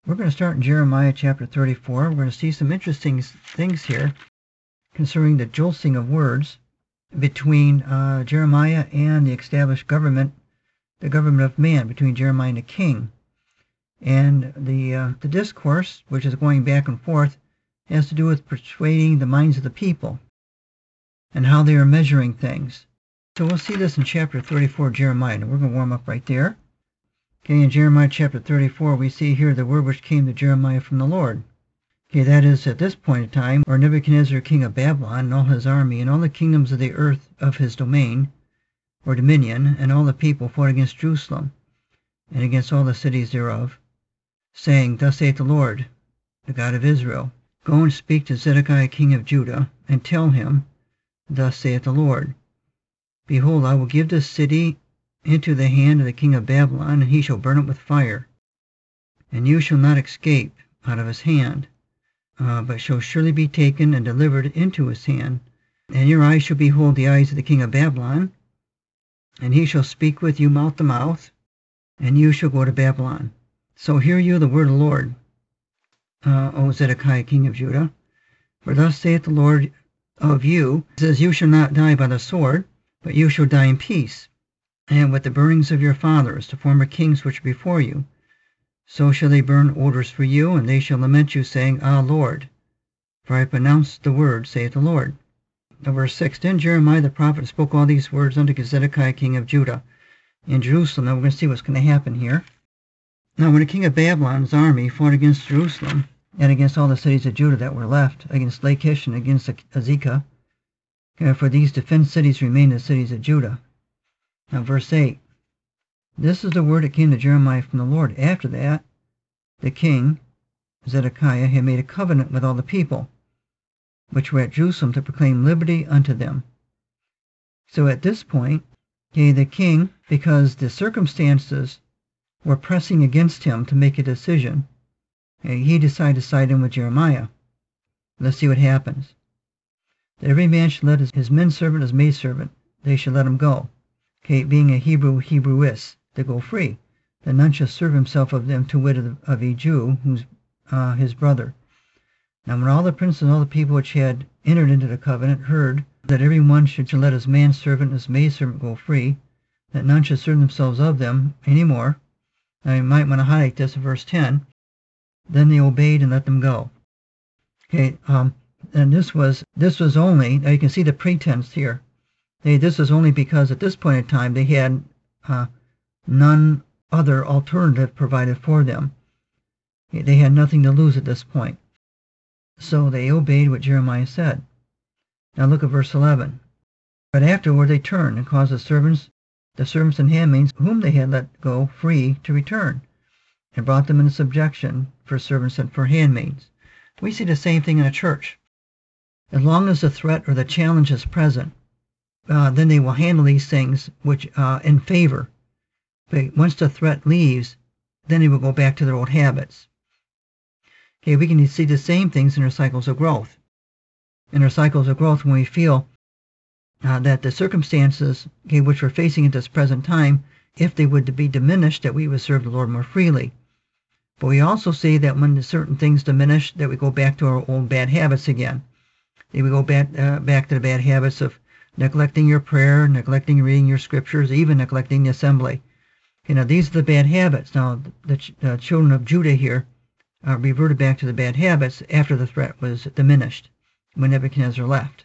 We're going to start in Jeremiah chapter 34. We're going to see some interesting things here concerning the jolting of words between Jeremiah and the established government, the government of man, between Jeremiah and the king. And the discourse, which is going back and forth, has to do with persuading the minds of the people and how they are measuring things. So we'll see this in chapter 34 of Jeremiah. And we're going to warm up right there. Okay, in Jeremiah chapter 34, we see here the word which came to Jeremiah from the Lord. Okay, that is at this point in time, where Nebuchadnezzar, king of Babylon, and all his army, and all the kingdoms of the earth of his domain, or dominion, and all the people fought against Jerusalem, and against all the cities thereof, saying, Thus saith the Lord, the God of Israel, Go and speak to Zedekiah king of Judah, and tell him, Thus saith the Lord, Behold, I will give this city into the hand of the king of Babylon, and he shall burn it with fire. And you shall not escape out of his hand, but shall surely be taken and delivered into his hand. And your eyes shall behold the eyes of the king of Babylon, and he shall speak with you mouth to mouth, and you shall go to Babylon. So hear you the word of the Lord, O Zedekiah king of Judah. For thus saith the Lord of you, says, You shall not die by the sword, but you shall die in peace, and with the burnings of your fathers, the former kings which are before you. So shall they burn odors for you, and they shall lament you, saying, Ah, Lord, for I pronounced the word, saith the Lord. Now, verse 6, Then Jeremiah the prophet spoke all these words unto Zedekiah king of Judah in Jerusalem. Now we're going to see what's going to happen here. Now when the king of Babylon's army fought against Jerusalem, and against all the cities of Judah that were left, against Lachish and against Azekah, for these defenced cities remained the cities of Judah. Now verse 8, This is the word that came to Jeremiah from the Lord. After that, the king, Zedekiah, had made a covenant with all the people, which were at Jerusalem, to proclaim liberty unto them. So at this point, the king, because the circumstances were pressing against him to make a decision, he decided to side in with Jeremiah. Let's see what happens. That every man should let his menservant, his maidservant, they should let him go. Being a Hebrewess, to go free. That none shall serve himself of them, to wit of a Jew, who's his brother. Now when all the princes and all the people which had entered into the covenant heard that every one should let his manservant and his maidservant go free, that none should serve themselves of them any more. Now you might want to highlight this in verse 10. Then they obeyed and let them go. And this was only, now you can see the pretense here. This was only because at this point in time they had none other alternative provided for them. They had nothing to lose at this point. So they obeyed what Jeremiah said. Now look at verse 11. But afterward they turned and caused the servants and handmaids whom they had let go free to return, and brought them into subjection for servants and for handmaids. We see the same thing in a church. As long as the threat or the challenge is present, then they will handle these things which in favor. But once the threat leaves, then they will go back to their old habits. We can see the same things in our cycles of growth. In our cycles of growth, when we feel that the circumstances which we're facing at this present time, if they would be diminished, that we would serve the Lord more freely. But we also see that when certain things diminish, that we go back to our old bad habits again. We go back to the bad habits of neglecting your prayer, neglecting reading your scriptures, even neglecting the assembly. Now these are the bad habits. Now the children of Judah here reverted back to the bad habits after the threat was diminished, when Nebuchadnezzar left.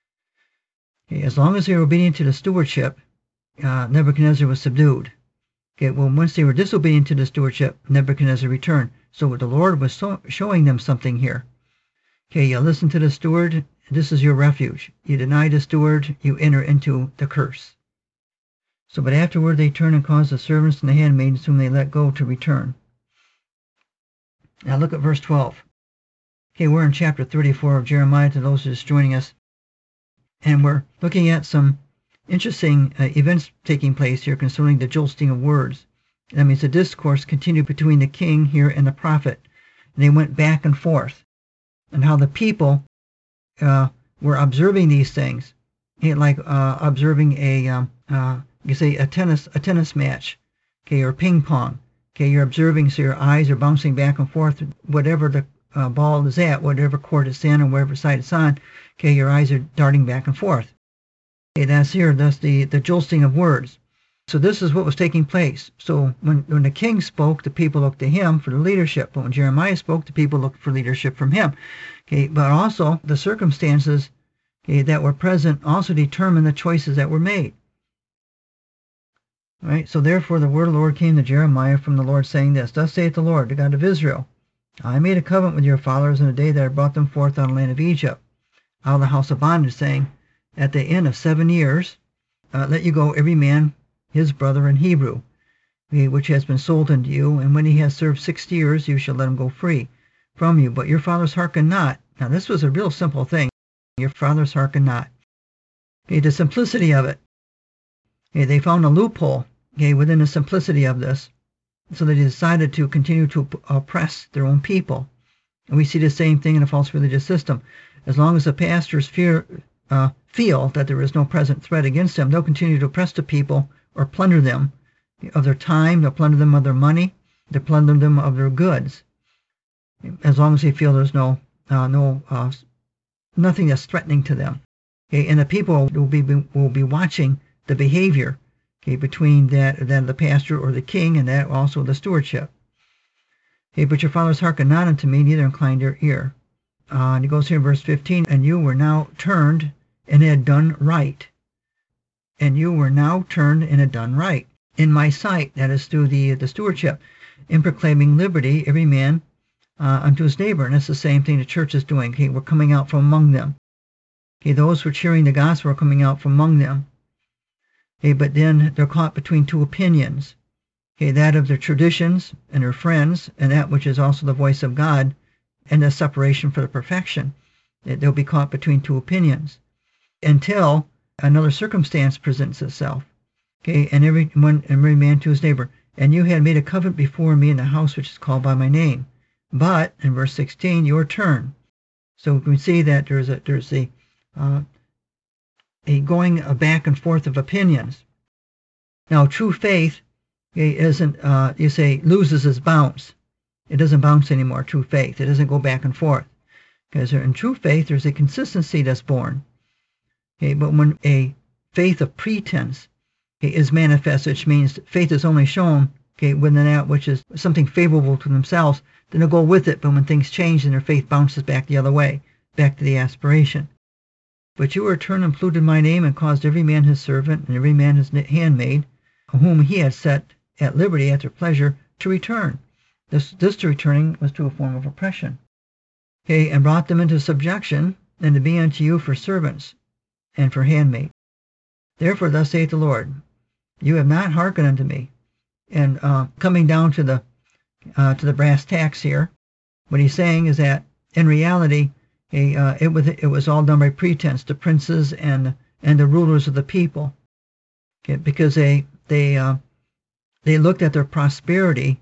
As long as they were obedient to the stewardship, Nebuchadnezzar was subdued. Once they were disobedient to the stewardship, Nebuchadnezzar returned. So the Lord was showing them something here. You listen to the steward, this is your refuge. You deny the steward, you enter into the curse. But afterward they turn and cause the servants and the handmaids whom they let go to return. Now look at verse 12. We're in chapter 34 of Jeremiah, to those who are just joining us. And we're looking at some interesting events taking place here concerning the jolting of words. That means the discourse continued between the king here and the prophet. And they went back and forth. And how the people were observing these things, like observing a tennis match, or ping pong. Okay, you're observing, so your eyes are bouncing back and forth, whatever the ball is at, whatever court it's in, and whatever side it's on. Okay, your eyes are darting back and forth. Okay, that's the jolting of words. So this is what was taking place. So when the king spoke, the people looked to him for the leadership. But when Jeremiah spoke, the people looked for leadership from him. Okay, but also the circumstances, okay, that were present also determined the choices that were made. Right? So therefore the word of the Lord came to Jeremiah from the Lord, saying this, Thus saith the Lord, the God of Israel, I made a covenant with your fathers in the day that I brought them forth out of the land of Egypt, out of the house of bondage, saying, At the end of 7 years, let you go every man his brother in Hebrew, which has been sold unto you, and when he has served 60 years, you shall let him go free from you. But your fathers hearken not. Now this was a real simple thing. Your fathers hearken not. Okay, the simplicity of it. Okay, they found a loophole, okay, within the simplicity of this, so they decided to continue to oppress their own people. And we see the same thing in the false religious system. As long as the pastors feel that there is no present threat against them, they'll continue to oppress the people or plunder them of their time, they'll plunder them of their money, they'll plunder them of their goods, as long as they feel there's nothing that's threatening to them. Okay, and the people will be watching the behavior, okay, between then the pastor or the king, and that also the stewardship. Okay, but your fathers hearken not unto me, neither inclined their ear. And he goes here in verse 15, and you were now turned and had done right. And you were now turned and had done right in my sight, that is through the stewardship, in proclaiming liberty, every man unto his neighbor. And it's the same thing the church is doing. Okay, we're coming out from among them. Okay, those who are cheering the gospel are coming out from among them. Okay, but then they're caught between two opinions. Okay, that of their traditions and their friends, and that which is also the voice of God, and the separation for the perfection. They'll be caught between two opinions until another circumstance presents itself. Okay, and every man to his neighbor. And you had made a covenant before me in the house which is called by my name. But in verse 16, your turn. So we can see that there's a going back and forth of opinions. Now, true faith, okay, isn't loses its bounce. It doesn't bounce anymore. True faith, it doesn't go back and forth, because in true faith there's a consistency that's born. Okay, but when a faith of pretense, okay, is manifest, which means faith is only shown, okay, within that which is something favorable to themselves, then they'll go with it. But when things change, then their faith bounces back the other way, back to the aspiration. But you were turned and polluted my name, and caused every man his servant and every man his handmaid, whom he had set at liberty at their pleasure, to return. This to returning was to a form of oppression. Okay, and brought them into subjection, and to be unto you for servants and for handmaid. Therefore thus saith the Lord, you have not hearkened unto me. And coming down to the brass tacks here, what he's saying is that in reality, it was all done by pretense, the princes and the rulers of the people, okay, because they looked at their prosperity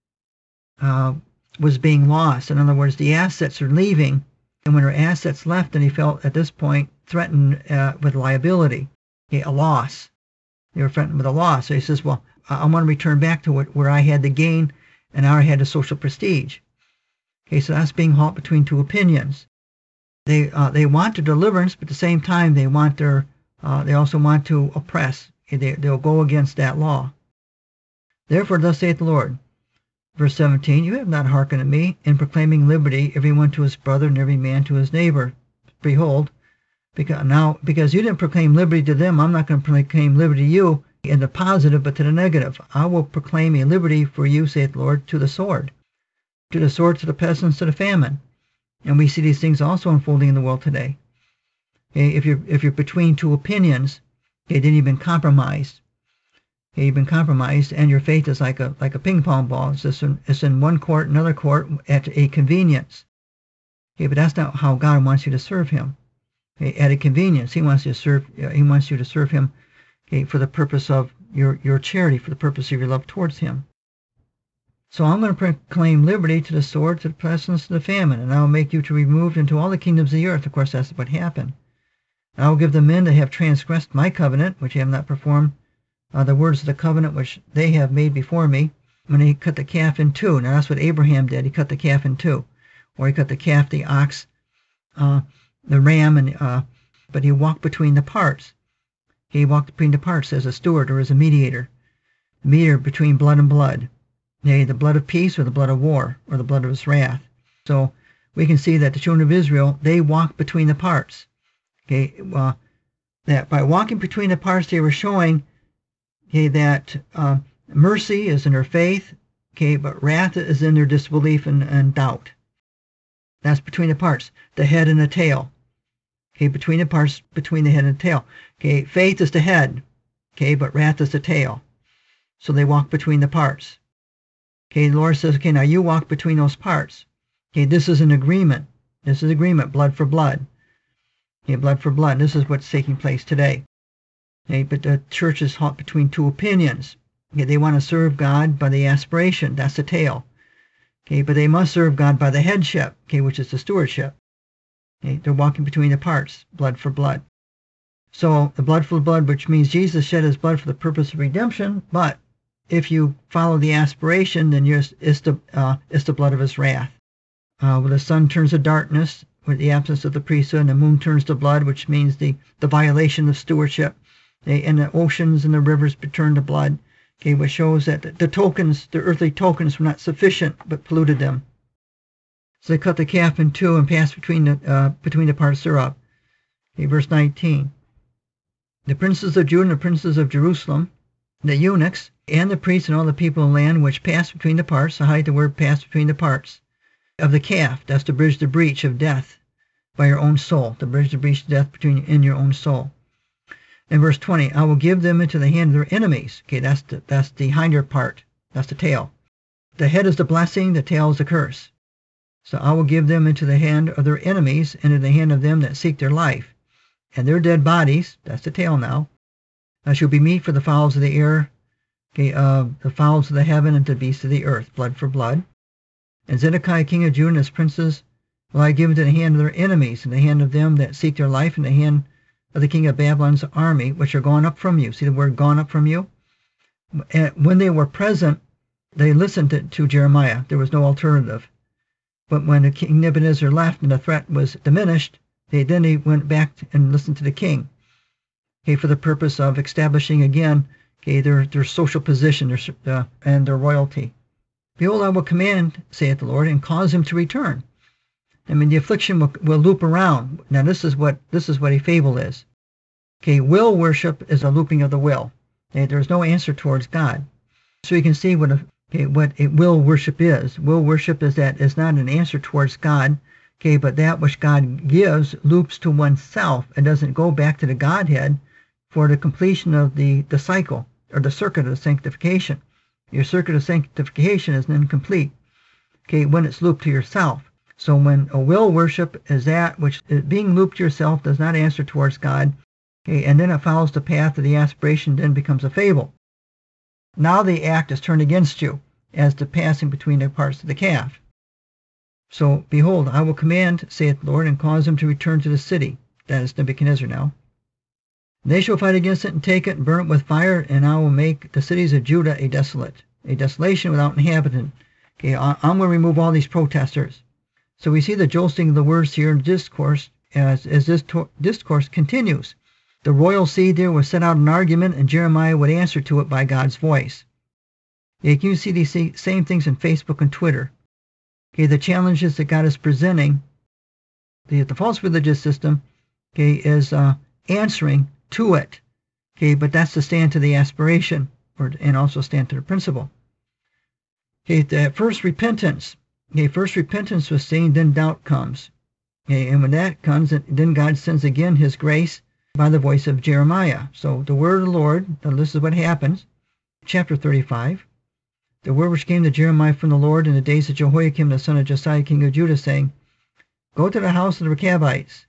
was being lost. In other words, the assets are leaving, and when their assets left, then he felt at this point threatened with liability, okay, a loss. They were threatened with a loss. So he says, well, I want to return back to where I had the gain and now I had the social prestige. Okay, so that's being caught between two opinions. They want their deliverance, but at the same time they also want to oppress. Okay, they'll go against that law. Therefore thus saith the Lord, verse 17, you have not hearkened to me in proclaiming liberty, every one to his brother and every man to his neighbor. Behold, because you didn't proclaim liberty to them, I'm not going to proclaim liberty to you in the positive, but to the negative. I will proclaim a liberty for you, saith the Lord, to the sword, to the pestilence, to the famine. And we see these things also unfolding in the world today. Okay, if you're between two opinions, okay, then you've been compromised. Okay, you've been compromised, and your faith is like a ping pong ball. It's in one court, another court, at a convenience. Okay, but that's not how God wants you to serve Him. Okay, at a convenience, He wants you to serve Him. Okay, for the purpose of your charity, for the purpose of your love towards Him. So I'm going to proclaim liberty to the sword, to the pestilence, to the famine, and I will make you to be removed into all the kingdoms of the earth. Of course, that's what happened. I will give the men that have transgressed my covenant, which have not performed the words of the covenant which they have made before me, when he cut the calf in two. Now that's what Abraham did. He cut the calf in two. Or he cut the calf, the ox, the ram, but he walked between the parts. He walked between the parts as a steward or as a mediator. Mediator between blood and blood. The blood of peace or the blood of war or the blood of his wrath. So we can see that the children of Israel, they walked between the parts. That by walking between the parts, they were showing that mercy is in their faith, but wrath is in their disbelief and doubt. That's between the parts, the head and the tail. Between the parts, between the head and the tail. Faith is the head, but wrath is the tail. So they walk between the parts. The Lord says, now you walk between those parts. This is an agreement. This is agreement, blood for blood. Blood for blood. This is what's taking place today. But the church is caught between two opinions. They want to serve God by the aspiration. That's the tail. But they must serve God by the headship, which is the stewardship. They're walking between the parts, blood for blood. So the blood for blood, which means Jesus shed his blood for the purpose of redemption, but if you follow the aspiration, then it's the blood of his wrath. When the sun turns to darkness, with the absence of the priesthood, and the moon turns to blood, which means the violation of stewardship, and the oceans and the rivers turn to blood, which shows that the earthly tokens were not sufficient, but polluted them. So they cut the calf in two and passed between the parts thereof. Verse 19. The princes of Judah and the princes of Jerusalem, the eunuchs, and the priests and all the people of the land which passed between the parts, so hide the word passed between the parts, of the calf, that's to bridge the breach of death by your own soul, to bridge the breach of death in your own soul. In verse 20, I will give them into the hand of their enemies. That's the hinder part, that's the tail. The head is the blessing, the tail is the curse. So I will give them into the hand of their enemies, and into the hand of them that seek their life. And their dead bodies, that's the tail now, shall be meat for the fowls of the air, the fowls of the heaven, and the beasts of the earth, blood for blood. And Zedekiah king of Judah and his princes will I give into the hand of their enemies, and the hand of them that seek their life, and the hand of the king of Babylon's army, which are gone up from you. See the word gone up from you? And when they were present, they listened to Jeremiah. There was no alternative. But when the king Nebuchadnezzar left and the threat was diminished, they went back and listened to the king, for the purpose of establishing again their social position and their royalty. Behold, I will command, saith the Lord, and cause him to return. The affliction will loop around. Now this is what a fable is. Will worship is a looping of the will. There's no answer towards God. So you can see what a will worship is. Will worship is not an answer towards God, but that which God gives loops to oneself and doesn't go back to the Godhead for the completion of the cycle or the circuit of sanctification. Your circuit of sanctification is incomplete, when it's looped to yourself. So when a will worship is that which is being looped to yourself, does not answer towards God, and then it follows the path of the aspiration, then becomes a fable. Now the act is turned against you as the passing between the parts of the calf. So, behold, I will command, saith the Lord, and cause him to return to the city. That is Nebuchadnezzar now. They shall fight against it and take it and burn it with fire, and I will make the cities of Judah a desolation without inhabitant. I'm going to remove all these protesters. So we see the jolting of the words here in the discourse as this discourse continues. The royal seed there will set out an argument, and Jeremiah would answer to it by God's voice. You can see these same things in Facebook and Twitter. The challenges that God is presenting, the false religious system, is answering to it. But that's to stand to the aspiration, and also stand to the principle. The first repentance. First repentance was seen, then doubt comes. And when that comes, then God sends again his grace by the voice of Jeremiah. So the word of the Lord, this is what happens. Chapter 35. The word which came to Jeremiah from the Lord in the days of Jehoiakim the son of Josiah king of Judah, saying, Go to the house of the Rechabites.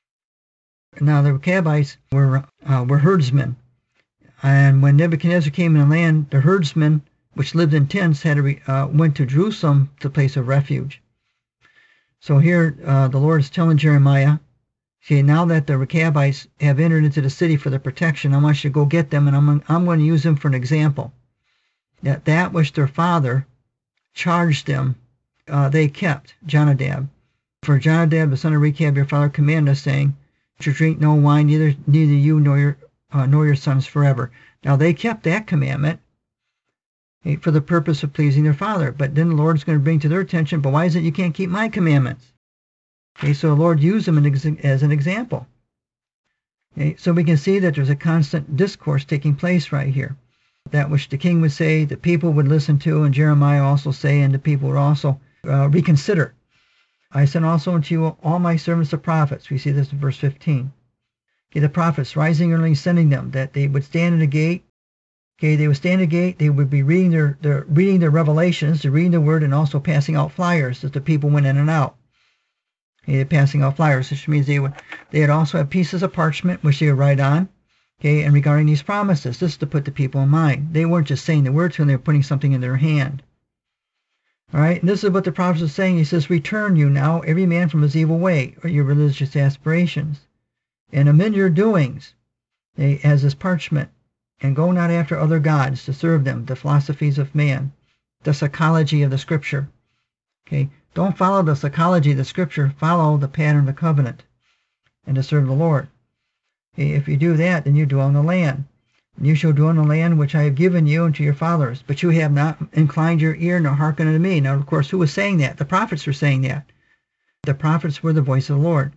Now the Rechabites were herdsmen. And when Nebuchadnezzar came in the land, the herdsmen which lived in tents went to Jerusalem, the place of refuge. So here the Lord is telling Jeremiah, now that the Rechabites have entered into the city for their protection, I want you to go get them, and I'm going to use them for an example. that which their father charged them, they kept, Jonadab. For Jonadab, the son of Rechab, your father commanded us, saying, to drink no wine, neither you nor your sons forever. Now they kept that commandment for the purpose of pleasing their father. But then the Lord's going to bring to their attention, but why is it you can't keep my commandments? Okay, so the Lord used them as an example. Okay, so we can see that there's a constant discourse taking place right here. That which the king would say, the people would listen to, and Jeremiah also say, and the people would also reconsider. I sent also unto you all my servants the prophets. We see this in verse 15. Okay, the prophets rising early, sending them, that they would stand in the gate. Okay, they would stand at the gate. They would be reading their revelations, they're reading the word, and also passing out flyers as the people went in and out. Okay, they're passing out flyers, which means they had also have pieces of parchment which they would write on. Okay, and regarding these promises, this is to put the people in mind. They weren't just saying the word to them; they were putting something in their hand. All right, and this is what the prophet is saying. He says, "Return you now, every man from his evil way, or your religious aspirations, and amend your doings, as is parchment, and go not after other gods to serve them, the philosophies of man, the psychology of the Scripture." Okay, don't follow the psychology of the Scripture. Follow the pattern of the covenant, and to serve the Lord. Okay, if you do that, then you dwell in the land. And you shall dwell in the land which I have given you and to your fathers, but you have not inclined your ear nor hearkened unto me. Now, of course, who was saying that? The prophets were saying that. The prophets were the voice of the Lord.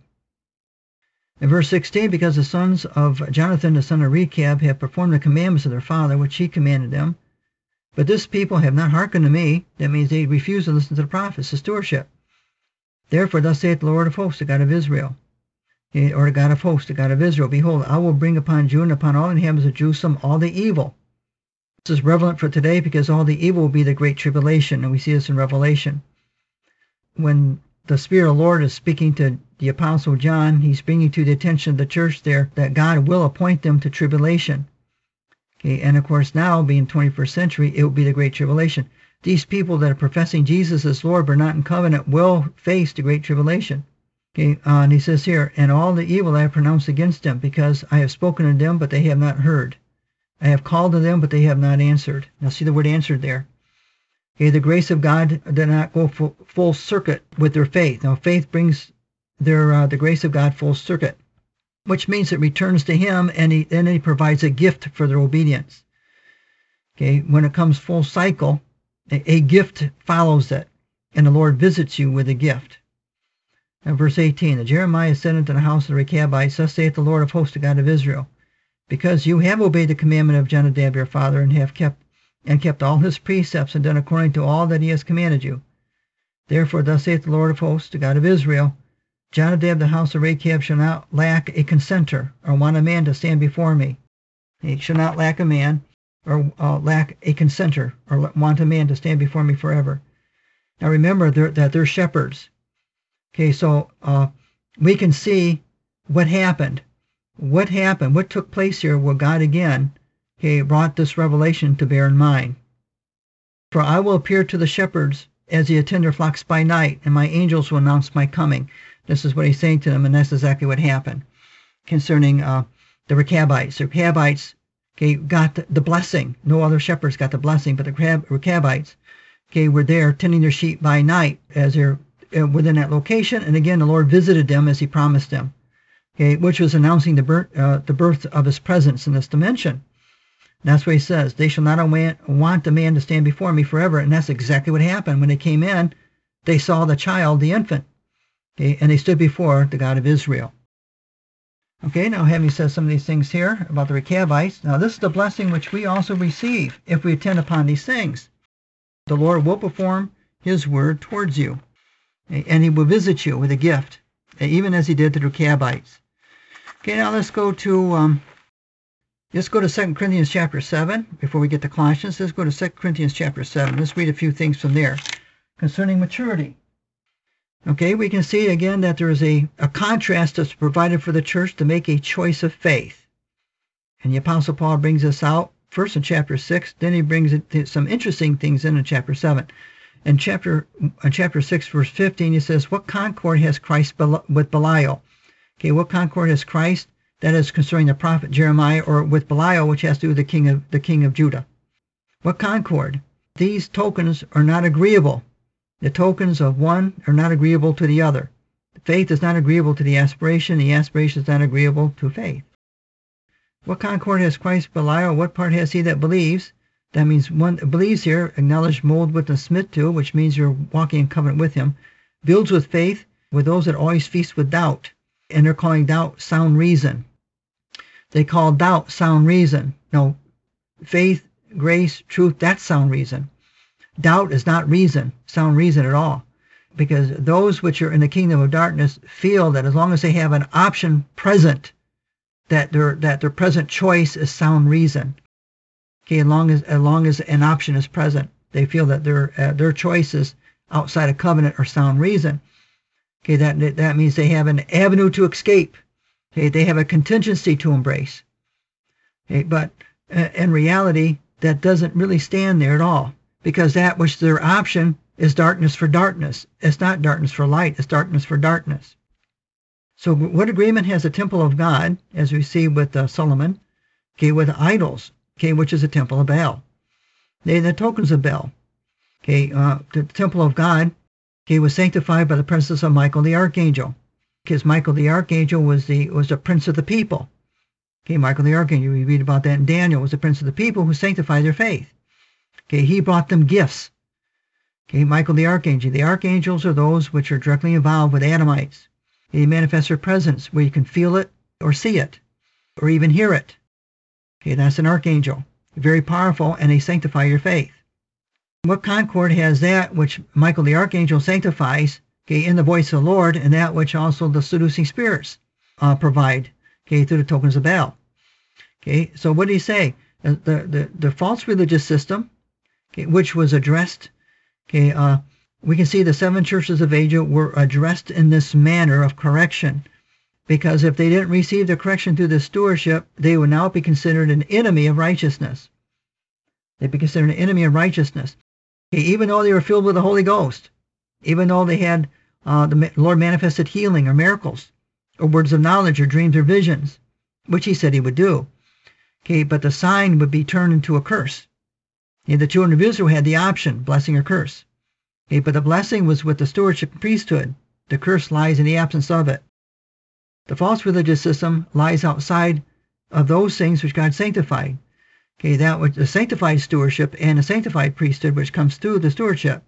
In verse 16, because the sons of Jonathan, the son of Rechab, have performed the commandments of their father, which he commanded them, but this people have not hearkened to me. That means they refuse to listen to the prophets, the stewardship. Therefore, thus saith the Lord of hosts, the God of Israel, or the God of hosts, the God of Israel, behold, I will bring upon Judah and upon all the inhabitants of Jerusalem all the evil. This is relevant for today because all the evil will be the great tribulation, and we see this in Revelation. When the Spirit of the Lord is speaking to the Apostle John, he's bringing to the attention of the church there that God will appoint them to tribulation. Okay, and of course now, being 21st century, it will be the great tribulation. These people that are professing Jesus as Lord but not in covenant will face the great tribulation. Okay, and he says here, and all the evil I have pronounced against them, because I have spoken to them, but they have not heard. I have called to them, but they have not answered. Now see the word answered there. Okay, the grace of God did not go full circuit with their faith. Now faith brings the grace of God full circuit, which means it returns to him, and then he provides a gift for their obedience. Okay, when it comes full cycle, a gift follows it, and the Lord visits you with a gift. And verse 18, and Jeremiah said unto the house of the Rechabites, thus saith the Lord of hosts, the God of Israel, because you have obeyed the commandment of Jonadab your father, and have kept all his precepts, and done according to all that he has commanded you. Therefore thus saith the Lord of hosts, the God of Israel, Jonadab the house of Rechab shall not lack a consenter, or want a man to stand before me. He shall not lack a man, or lack a consenter, or want a man to stand before me forever. Now remember that they're shepherds. Okay, so we can see what happened. What happened? What took place here? Well, God again, brought this revelation to bear in mind. For I will appear to the shepherds as they attend their flocks by night, and my angels will announce my coming. This is what he's saying to them, and that's exactly what happened concerning the Rechabites. The Rechabites got the blessing. No other shepherds got the blessing, but the Rechabites were there tending their sheep by night as they're within that location, and again the Lord visited them as he promised them, which was announcing the birth of his presence in this dimension. And that's what he says, they shall not want the man to stand before me forever, and that's exactly what happened. When they came in, they saw the child, the infant, and they stood before the God of Israel. Okay, now having said some of these things here about the Rechabites, now this is the blessing which we also receive if we attend upon these things. The Lord will perform his word towards you, and he will visit you with a gift, even as he did to the Rechabites. Okay, now let's go to 2 Corinthians chapter 7 before we get to Colossians. Let's go to 2 Corinthians chapter 7. Let's read a few things from there concerning maturity. Okay, we can see again that there is a contrast that's provided for the church to make a choice of faith. And the Apostle Paul brings this out first in chapter 6, then he brings some interesting things in chapter 7. In chapter 6, verse 15, he says, what concord has Christ with Belial? Okay, what concord has Christ? That is concerning the prophet Jeremiah, or with Belial, which has to do with the king of Judah. What concord? These tokens are not agreeable. The tokens of one are not agreeable to the other. Faith is not agreeable to the aspiration is not agreeable to faith. What concord has Christ Belial? What part has he that believes? That means one believes here, acknowledge, mold, witness, submit to, which means you're walking in covenant with him. Builds with faith, with those that always feast with doubt. And they're calling doubt sound reason. They call doubt sound reason. No, faith, grace, truth, that's sound reason. Doubt is not reason, sound reason at all. Because those which are in the kingdom of darkness feel that as long as they have an option present, that their present choice is sound reason. Okay, as long as an option is present, they feel that their choices outside of covenant are sound reason. Okay, that means they have an avenue to escape. Okay, they have a contingency to embrace. Okay, but in reality, that doesn't really stand there at all, because that which their option is darkness for darkness. It's not darkness for light, it's darkness for darkness. So what agreement has the temple of God, as we see with Solomon, okay, with idols, okay, which is the temple of Baal? The tokens of Baal. Okay, the temple of God, okay, was sanctified by the presence of Michael the archangel, because Michael the archangel was the prince of the people. Okay, Michael the archangel, we read about that in Daniel, was the prince of the people who sanctified their faith. Okay, he brought them gifts. Okay, Michael the archangel. The archangels are those which are directly involved with Adamites. They manifest their presence where you can feel it or see it or even hear it. Okay, that's an archangel. Very powerful, and they sanctify your faith. What concord has that which Michael the archangel sanctifies, okay, in the voice of the Lord, and that which also the seducing spirits provide, okay, through the tokens of Baal? Okay, so what did he say? The false religious system, okay, which was addressed, okay, we can see the 7 churches of Asia were addressed in this manner of correction, because if they didn't receive the correction through the stewardship, they would now be considered an enemy of righteousness. They'd be considered an enemy of righteousness. Okay, even though they were filled with the Holy Ghost, even though they had the Lord manifested healing or miracles or words of knowledge or dreams or visions, which he said he would do. Okay, but the sign would be turned into a curse. Okay, the children of Israel had the option, blessing or curse. Okay, but the blessing was with the stewardship and priesthood. The curse lies in the absence of it. The false religious system lies outside of those things which God sanctified. Okay, that was the sanctified stewardship and the sanctified priesthood which comes through the stewardship.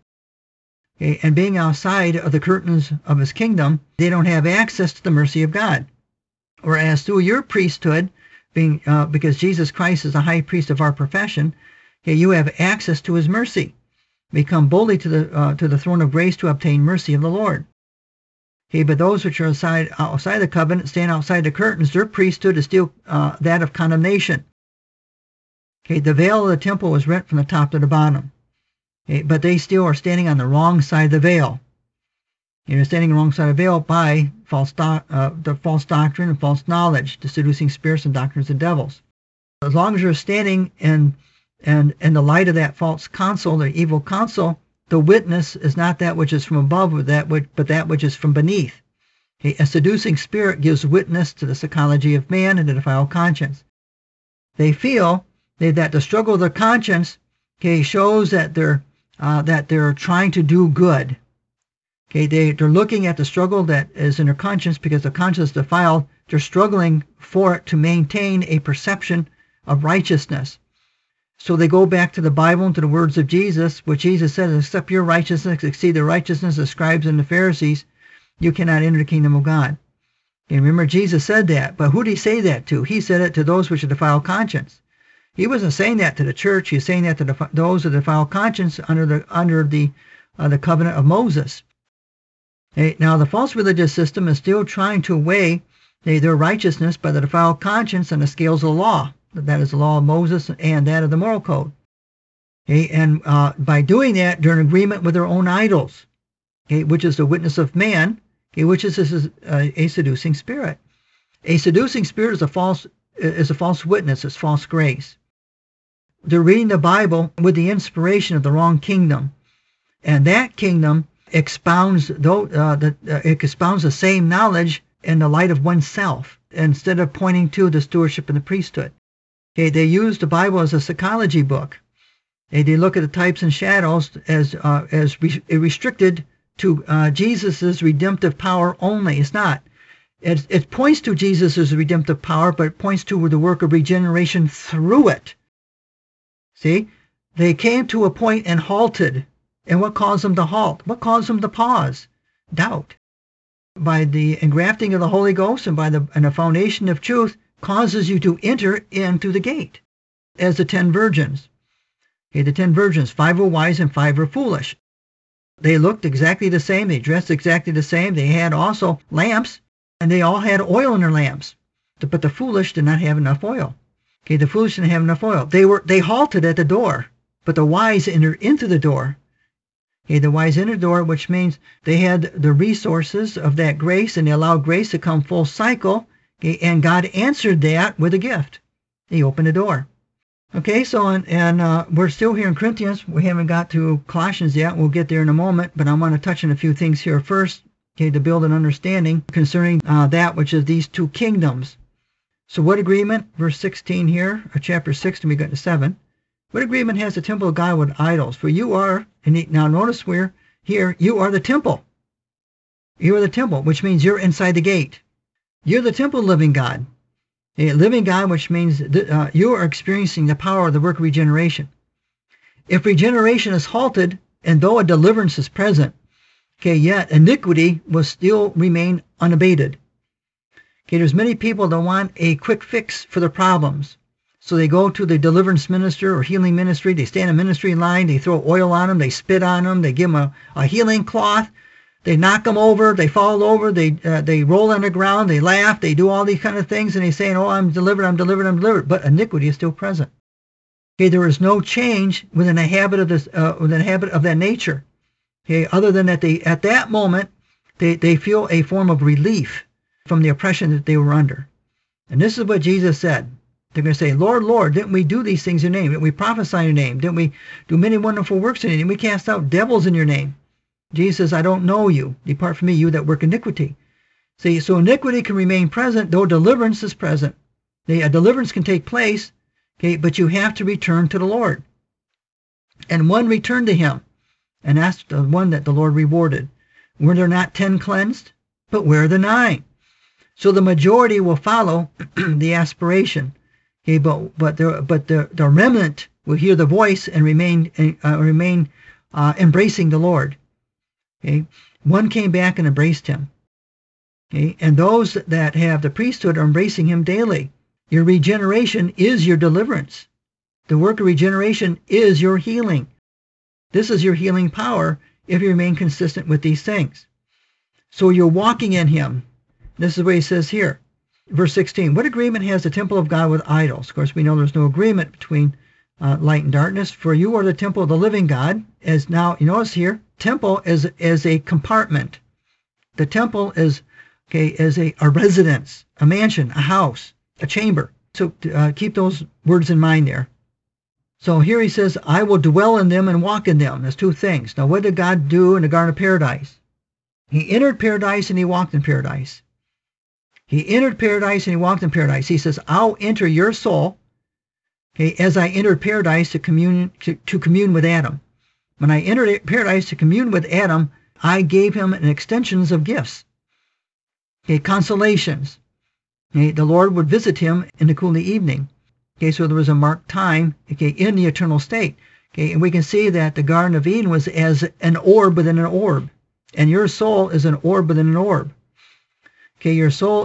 Okay, and being outside of the curtains of his kingdom, they don't have access to the mercy of God. Whereas through your priesthood, being because Jesus Christ is the high priest of our profession, okay, you have access to his mercy. We come boldly to the throne of grace to obtain mercy of the Lord. Okay, but those which are outside the covenant, stand outside the curtains, their priesthood is still that of condemnation. Okay, the veil of the temple was rent from the top to the bottom. Okay, but they still are standing on the wrong side of the veil. You're standing on the wrong side of the veil by the false doctrine and false knowledge, the seducing spirits and doctrines of devils. As long as you're standing in the light of that false counsel, the evil counsel, the witness is not that which is from above, but that which is from beneath. Okay, a seducing spirit gives witness to the psychology of man and the defiled conscience. They feel that the struggle of their conscience, okay, shows that they're trying to do good. Okay, they're looking at the struggle that is in their conscience because the conscience is defiled. They're struggling for it to maintain a perception of righteousness. So they go back to the Bible and to the words of Jesus, which Jesus said, except your righteousness exceed the righteousness of the scribes and the Pharisees, you cannot enter the kingdom of God. And remember, Jesus said that, but who did he say that to? He said it to those which are defiled conscience. He wasn't saying that to the church. He was saying that to those of the defiled conscience under the covenant of Moses. Okay, now, the false religious system is still trying to weigh their righteousness by the defiled conscience on the scales of the law. That is the law of Moses and that of the moral code. Okay, and by doing that, they're in agreement with their own idols, okay, which is the witness of man, okay, which is a seducing spirit. A seducing spirit is a false witness. It's false grace. They're reading the Bible with the inspiration of the wrong kingdom, and that kingdom expounds the same knowledge in the light of oneself instead of pointing to the stewardship and the priesthood. Okay, they use the Bible as a psychology book. They look at the types and shadows as restricted to Jesus' redemptive power only. It's not. It points to Jesus' redemptive power, but it points to the work of regeneration through it. See? They came to a point and halted. And what caused them to halt? What caused them to pause? Doubt. By the engrafting of the Holy Ghost and by the foundation of truth causes you to enter into the gate as the 10 virgins. Okay, the 10 virgins, 5 were wise and 5 were foolish. They looked exactly the same. They dressed exactly the same. They had also lamps, and they all had oil in their lamps. But the foolish did not have enough oil. Okay, the foolish didn't have enough oil. They halted at the door, but the wise entered into the door. Okay, the wise entered the door, which means they had the resources of that grace, and they allowed grace to come full cycle. Okay, and God answered that with a gift. He opened the door. Okay, so we're still here in Corinthians. We haven't got to Colossians yet. We'll get there in a moment, but I want to touch on a few things here first, okay, to build an understanding concerning that which is these 2 kingdoms. So what agreement, verse 16 here, or chapter 6, and we got to 7. What agreement has the temple of God with idols? For you are, now notice we're here, you are the temple. You are the temple, which means you're inside the gate. You're the temple of the living God. A living God, which means you are experiencing the power of the work of regeneration. If regeneration is halted, and though a deliverance is present, okay, yet iniquity will still remain unabated. Okay, there's many people that want a quick fix for their problems. So they go to the deliverance minister or healing ministry, they stand in ministry line, they throw oil on them, they spit on them, they give them a healing cloth, they knock them over, they fall over, they roll on the ground, they laugh, they do all these kind of things, and they say, oh, I'm delivered, I'm delivered, I'm delivered. But iniquity is still present. Okay, there is no change within a habit of this, within a habit of that nature. Okay, other than that at that moment, they feel a form of relief from the oppression that they were under. And this is what Jesus said. They're going to say, Lord, Lord, didn't we do these things in your name? Didn't we prophesy in your name? Didn't we do many wonderful works in your name? Didn't we cast out devils in your name? Jesus says, I don't know you. Depart from me, you that work iniquity. See, so iniquity can remain present, though deliverance is present. A deliverance can take place, okay, but you have to return to the Lord. And one returned to him, and that's the one that the Lord rewarded. Were there not 10 cleansed? But where are the 9? So the majority will follow the aspiration. Okay, but the remnant will hear the voice and remain embracing the Lord. Okay, one came back and embraced him. Okay, and those that have the priesthood are embracing him daily. Your regeneration is your deliverance. The work of regeneration is your healing. This is your healing power if you remain consistent with these things. So you're walking in him. This is what he says here. Verse 16, what agreement has the temple of God with idols? Of course, we know there's no agreement between light and darkness. For you are the temple of the living God. As now, you notice here, temple is a compartment. The temple is a residence, a mansion, a house, a chamber. So keep those words in mind there. So here he says, I will dwell in them and walk in them. There's 2 things. Now, what did God do in the Garden of Paradise? He entered paradise and he walked in paradise. He entered paradise and he walked in paradise. He says, I'll enter your soul, okay, as I entered paradise to commune with Adam. When I entered paradise to commune with Adam, I gave him an extensions of gifts, okay, consolations. Okay, the Lord would visit him in the cool of the evening. Okay, so there was a marked time, okay, in the eternal state. Okay, and we can see that the Garden of Eden was as an orb within an orb, and your soul is an orb within an orb. Okay, your soul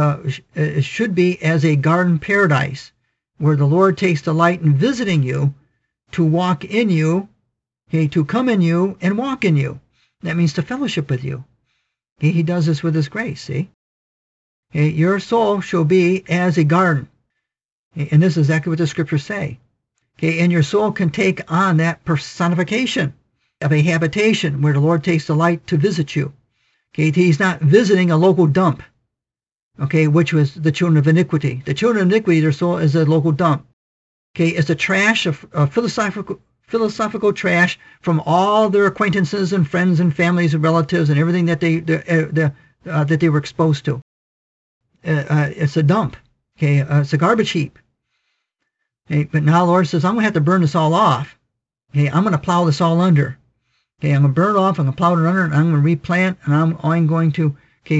should be as a garden paradise, where the Lord takes delight in visiting you, to walk in you, okay, to come in you and walk in you. That means to fellowship with you. Okay, he does this with his grace, see? Okay, your soul shall be as a garden. Okay, and this is exactly what the scriptures say. Okay, and your soul can take on that personification of a habitation where the Lord takes delight to visit you. Okay, he's not visiting a local dump, okay, which was the children of iniquity. The children of iniquity, their soul is a local dump. Okay, it's a trash of philosophical trash from all their acquaintances and friends and families and relatives and everything that they were exposed to. It's a dump. Okay, it's a garbage heap. Okay, but now the Lord says, I'm going to have to burn this all off. Okay, I'm going to plow this all under. Okay, I'm going to burn it off, I'm going to plow it under, and I'm going to replant, and I'm going to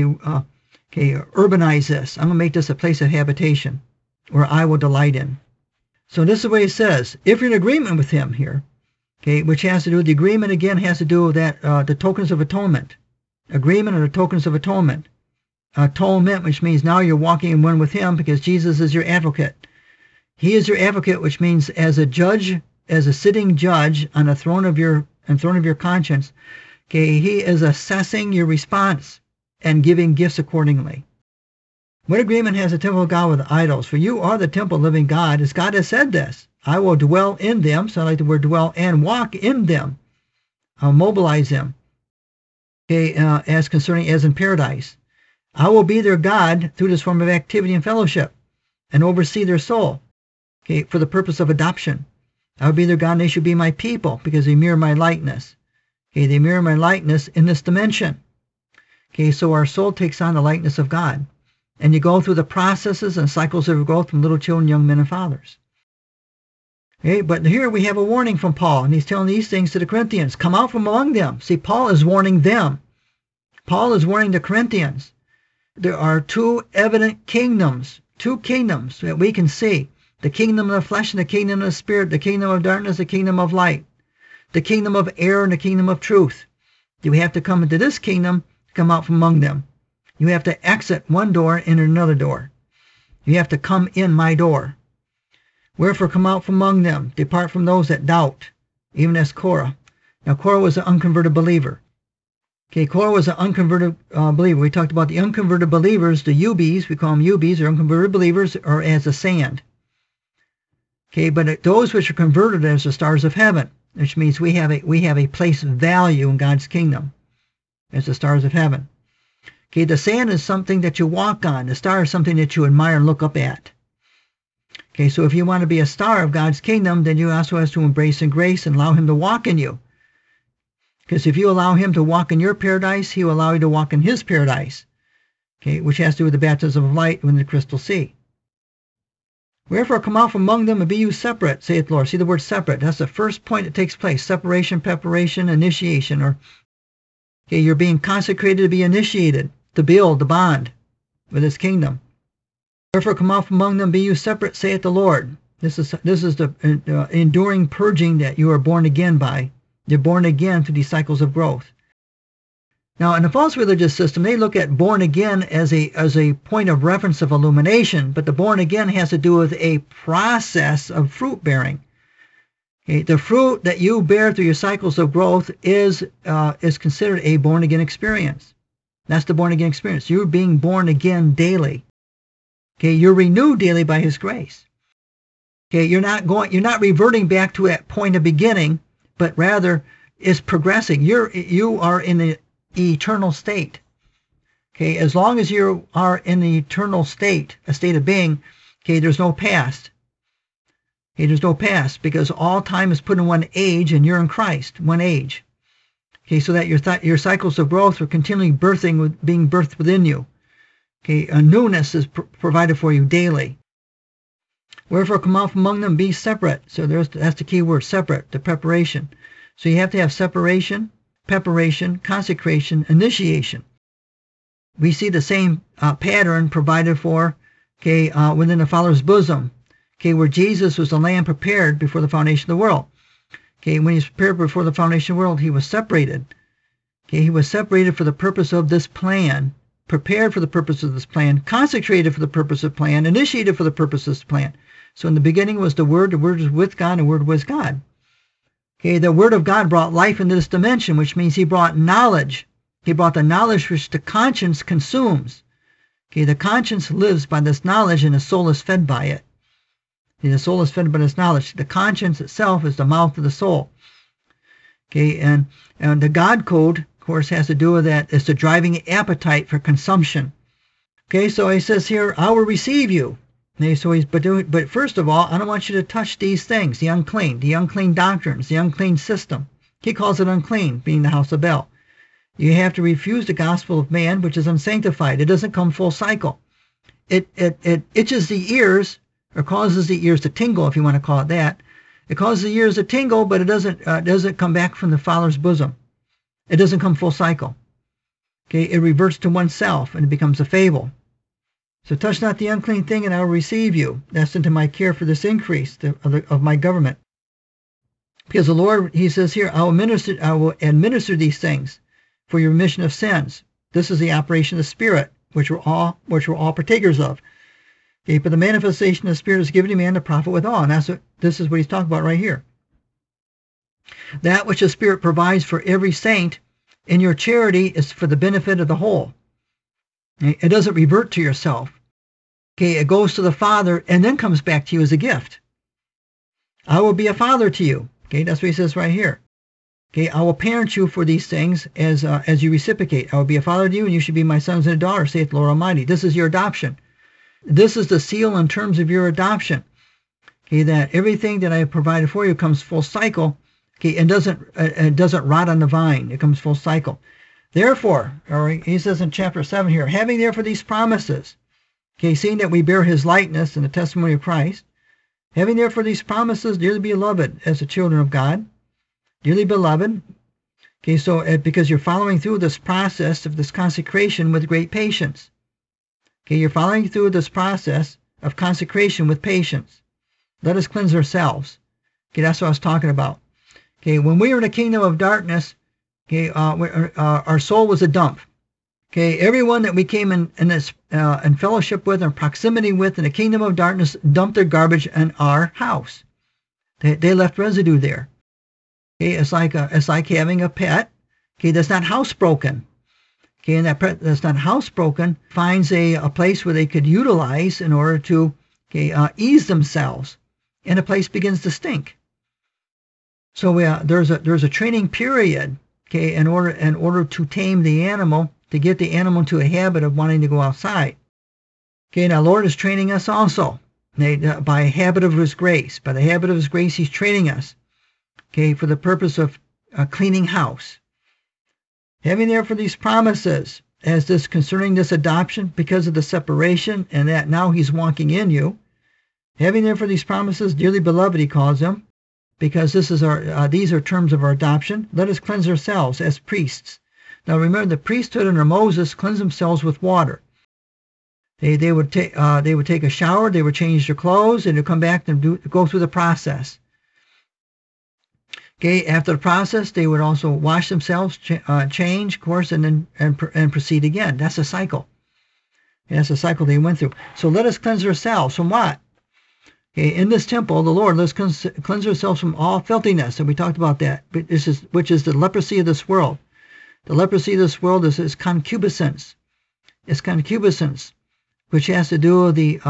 urbanize this. I'm going to make this a place of habitation where I will delight in. So this is what he says. If you're in agreement with him here, okay, which has to do with the agreement again, has to do with that the tokens of atonement. Agreement are the tokens of atonement. Atonement, which means now you're walking in one with him because Jesus is your advocate. He is your advocate, which means as a judge, as a sitting judge on the throne of your conscience, okay, he is assessing your response and giving gifts accordingly. What agreement has the temple of God with idols? For you are the temple of living God, as God has said this. I will dwell in them, so I like the word dwell, and walk in them. I'll mobilize them. Okay, as in paradise. I will be their God through this form of activity and fellowship, and oversee their soul, okay, for the purpose of adoption. I will be their God, and they should be my people, because they mirror my likeness. Okay, they mirror my likeness in this dimension. Okay, so our soul takes on the likeness of God. And you go through the processes and cycles of growth from little children, young men, and fathers. Okay, but here we have a warning from Paul, and he's telling these things to the Corinthians. Come out from among them. See, Paul is warning them. Paul is warning the Corinthians. There are two evident kingdoms, that we can see. The kingdom of the flesh and the kingdom of the spirit, the kingdom of darkness, the kingdom of light, the kingdom of error and the kingdom of truth. You have to come into this kingdom, come out from among them. You have to exit one door and enter another door. You have to come in my door. Wherefore come out from among them, depart from those that doubt, even as Korah. Now Korah was an unconverted believer. Okay, Korah was an unconverted believer. We talked about the unconverted believers, the UBs, we call them UBs, or unconverted believers, or as the sand. Okay, but those which are converted as the stars of heaven, which means we have a place of value in God's kingdom as the stars of heaven. Okay, the sand is something that you walk on. The star is something that you admire and look up at. Okay, so if you want to be a star of God's kingdom, then you also have to embrace in grace and allow him to walk in you. Because if you allow him to walk in your paradise, he will allow you to walk in his paradise. Okay, which has to do with the baptism of light in the crystal sea. Wherefore come out from among them and be you separate, saith the Lord. See the word separate. That's the first point that takes place. Separation, preparation, initiation. Or okay, you're being consecrated to be initiated, to build the bond with his kingdom. Wherefore come out from among them, be you separate, saith the Lord. This is the enduring purging that you are born again by. You're born again through these cycles of growth. Now, in the false religious system, they look at born again as a point of reference of illumination, but the born again has to do with a process of fruit bearing. Okay, the fruit that you bear through your cycles of growth is considered a born again experience. That's the born again experience. You're being born again daily. Okay, you're renewed daily by his grace. Okay, you're not reverting back to that point of beginning, but rather is progressing. You are in the eternal state. Okay, as long as you are in the eternal state, a state of being, okay, there's no past. Okay, there's no past because all time is put in one age and you're in Christ, one age. Okay, so that your cycles of growth are continually being birthed within you. Okay, a newness is provided for you daily. Wherefore come out from among them, be separate. So that's the key word, separate, the preparation. So you have to have separation, preparation, consecration, initiation. We see the same pattern provided for, okay, within the Father's bosom, okay, where Jesus was the Lamb prepared before the foundation of the world. Okay, when he was prepared before the foundation of the world, he was separated. Okay, he was separated for the purpose of this plan, prepared for the purpose of this plan, consecrated for the purpose of the plan, initiated for the purpose of this plan. So in the beginning was the Word was with God, and the Word was God. Okay, the Word of God brought life into this dimension, which means he brought knowledge. He brought the knowledge which the conscience consumes. Okay, the conscience lives by this knowledge, and the soul is fed by it. The soul is fed by this knowledge. The conscience itself is the mouth of the soul. Okay, and the God code, of course, has to do with that. It's the driving appetite for consumption. Okay, so he says here, I will receive you. Okay, so but first of all, I don't want you to touch these things, the unclean doctrines, the unclean system. He calls it unclean, being the house of Bel. You have to refuse the gospel of man, which is unsanctified. It doesn't come full cycle. It itches the ears, or causes the ears to tingle, if you want to call it that, It causes the ears to tingle, but it doesn't come back from the Father's bosom. It doesn't come full cycle. Okay, it reverts to oneself and it becomes a fable. So touch not the unclean thing, and I will receive you. That's into my care for this increase of my government. Because the Lord, he says here, I will administer these things for your remission of sins. This is the operation of the Spirit, which we're all partakers of. Okay, but the manifestation of the Spirit is given to man to profit withal, and this is what he's talking about right here. That which the Spirit provides for every saint in your charity is for the benefit of the whole. It doesn't revert to yourself. Okay, it goes to the Father and then comes back to you as a gift. I will be a father to you. Okay, that's what he says right here. Okay, I will parent you for these things as you reciprocate. I will be a father to you, and you should be my sons and daughters, saith the Lord Almighty. This is your adoption. This is the seal in terms of your adoption. Okay, that everything that I have provided for you comes full cycle. Okay, and doesn't rot on the vine. It comes full cycle. Therefore, he says in chapter 7 here, having therefore these promises, okay, seeing that we bear his likeness in the testimony of Christ, having therefore these promises, dearly beloved, as the children of God, dearly beloved, okay, so because you're following through this process of this consecration with great patience. Okay, you're following through this process of consecration with patience. Let us cleanse ourselves. Okay, that's what I was talking about. Okay, when we were in the kingdom of darkness, okay, our soul was a dump. Okay, everyone that we came in fellowship with and proximity with in the kingdom of darkness dumped their garbage in our house. They left residue there. Okay, it's like having a pet. Okay, that's not housebroken. Okay, and that's not housebroken finds a place where they could utilize in order to ease themselves, and the place begins to stink. So there's a training period. Okay, in order to tame the animal, to get the animal into a habit of wanting to go outside. Okay, now Lord is training us also by a habit of his grace. By the habit of his grace, he's training us. Okay, for the purpose of cleaning house. Having therefore these promises, as this concerning this adoption, because of the separation, and that now he's walking in you. Having therefore these promises, dearly beloved, he calls them, because this is these are terms of our adoption. Let us cleanse ourselves as priests. Now remember, the priesthood under Moses cleansed themselves with water. They would take a shower, they would change their clothes, and they'd come back and go through the process. Okay, after the process, they would also wash themselves, change, of course, and proceed again. That's a cycle. That's a cycle they went through. So let us cleanse ourselves from what? Okay, in this temple, the Lord, let's cleanse ourselves from all filthiness, and we talked about that. Which is the leprosy of this world. The leprosy of this world is concupiscence. It's concupiscence, which has to do with the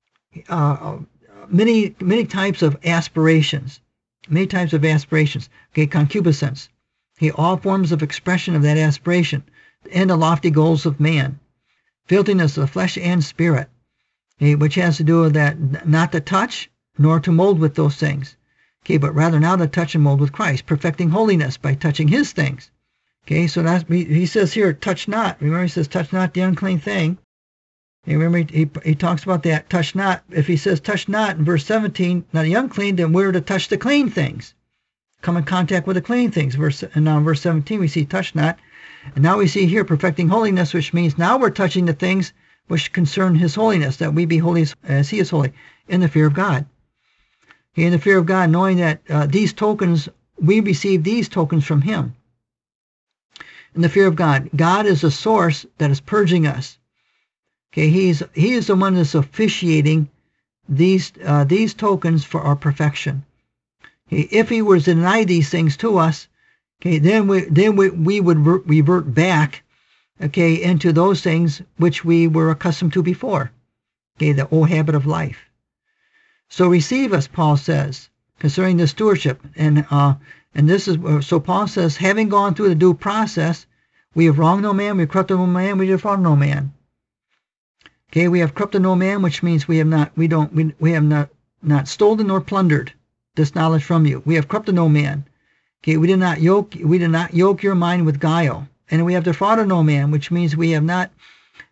many types of aspirations. Many types of aspirations. Okay, concupiscence. Okay, all forms of expression of that aspiration and the lofty goals of man. Filthiness of the flesh and spirit. Okay, which has to do with that, not to touch nor to mold with those things. Okay, but rather now to touch and mold with Christ, perfecting holiness by touching his things. Okay, so he says here, touch not. Remember, he says, touch not the unclean thing. Okay, remember, he talks about that, touch not. If he says touch not in verse 17, not the unclean, then we're to touch the clean things. Come in contact with the clean things. And now in verse 17, we see touch not. And now we see here perfecting holiness, which means now we're touching the things which concern his holiness, that we be holy as he is holy, in the fear of God. Okay, in the fear of God, knowing that these tokens, we receive these tokens from him. In the fear of God. God is the source that is purging us. Okay, he is the one that's officiating these tokens for our perfection. Okay, if he were to deny these things to us, okay, then we would revert back, okay, into those things which we were accustomed to before. Okay, the old habit of life. So receive us, Paul says, concerning the stewardship, and this is so Paul says, having gone through the due process, we have wronged no man, we have corrupted no man, we defrauded no man. Okay, we have corrupted no man, which means we have not stolen nor plundered this knowledge from you. We have corrupted no man. Okay, we did not yoke your mind with guile, and we have defrauded no man, which means we have not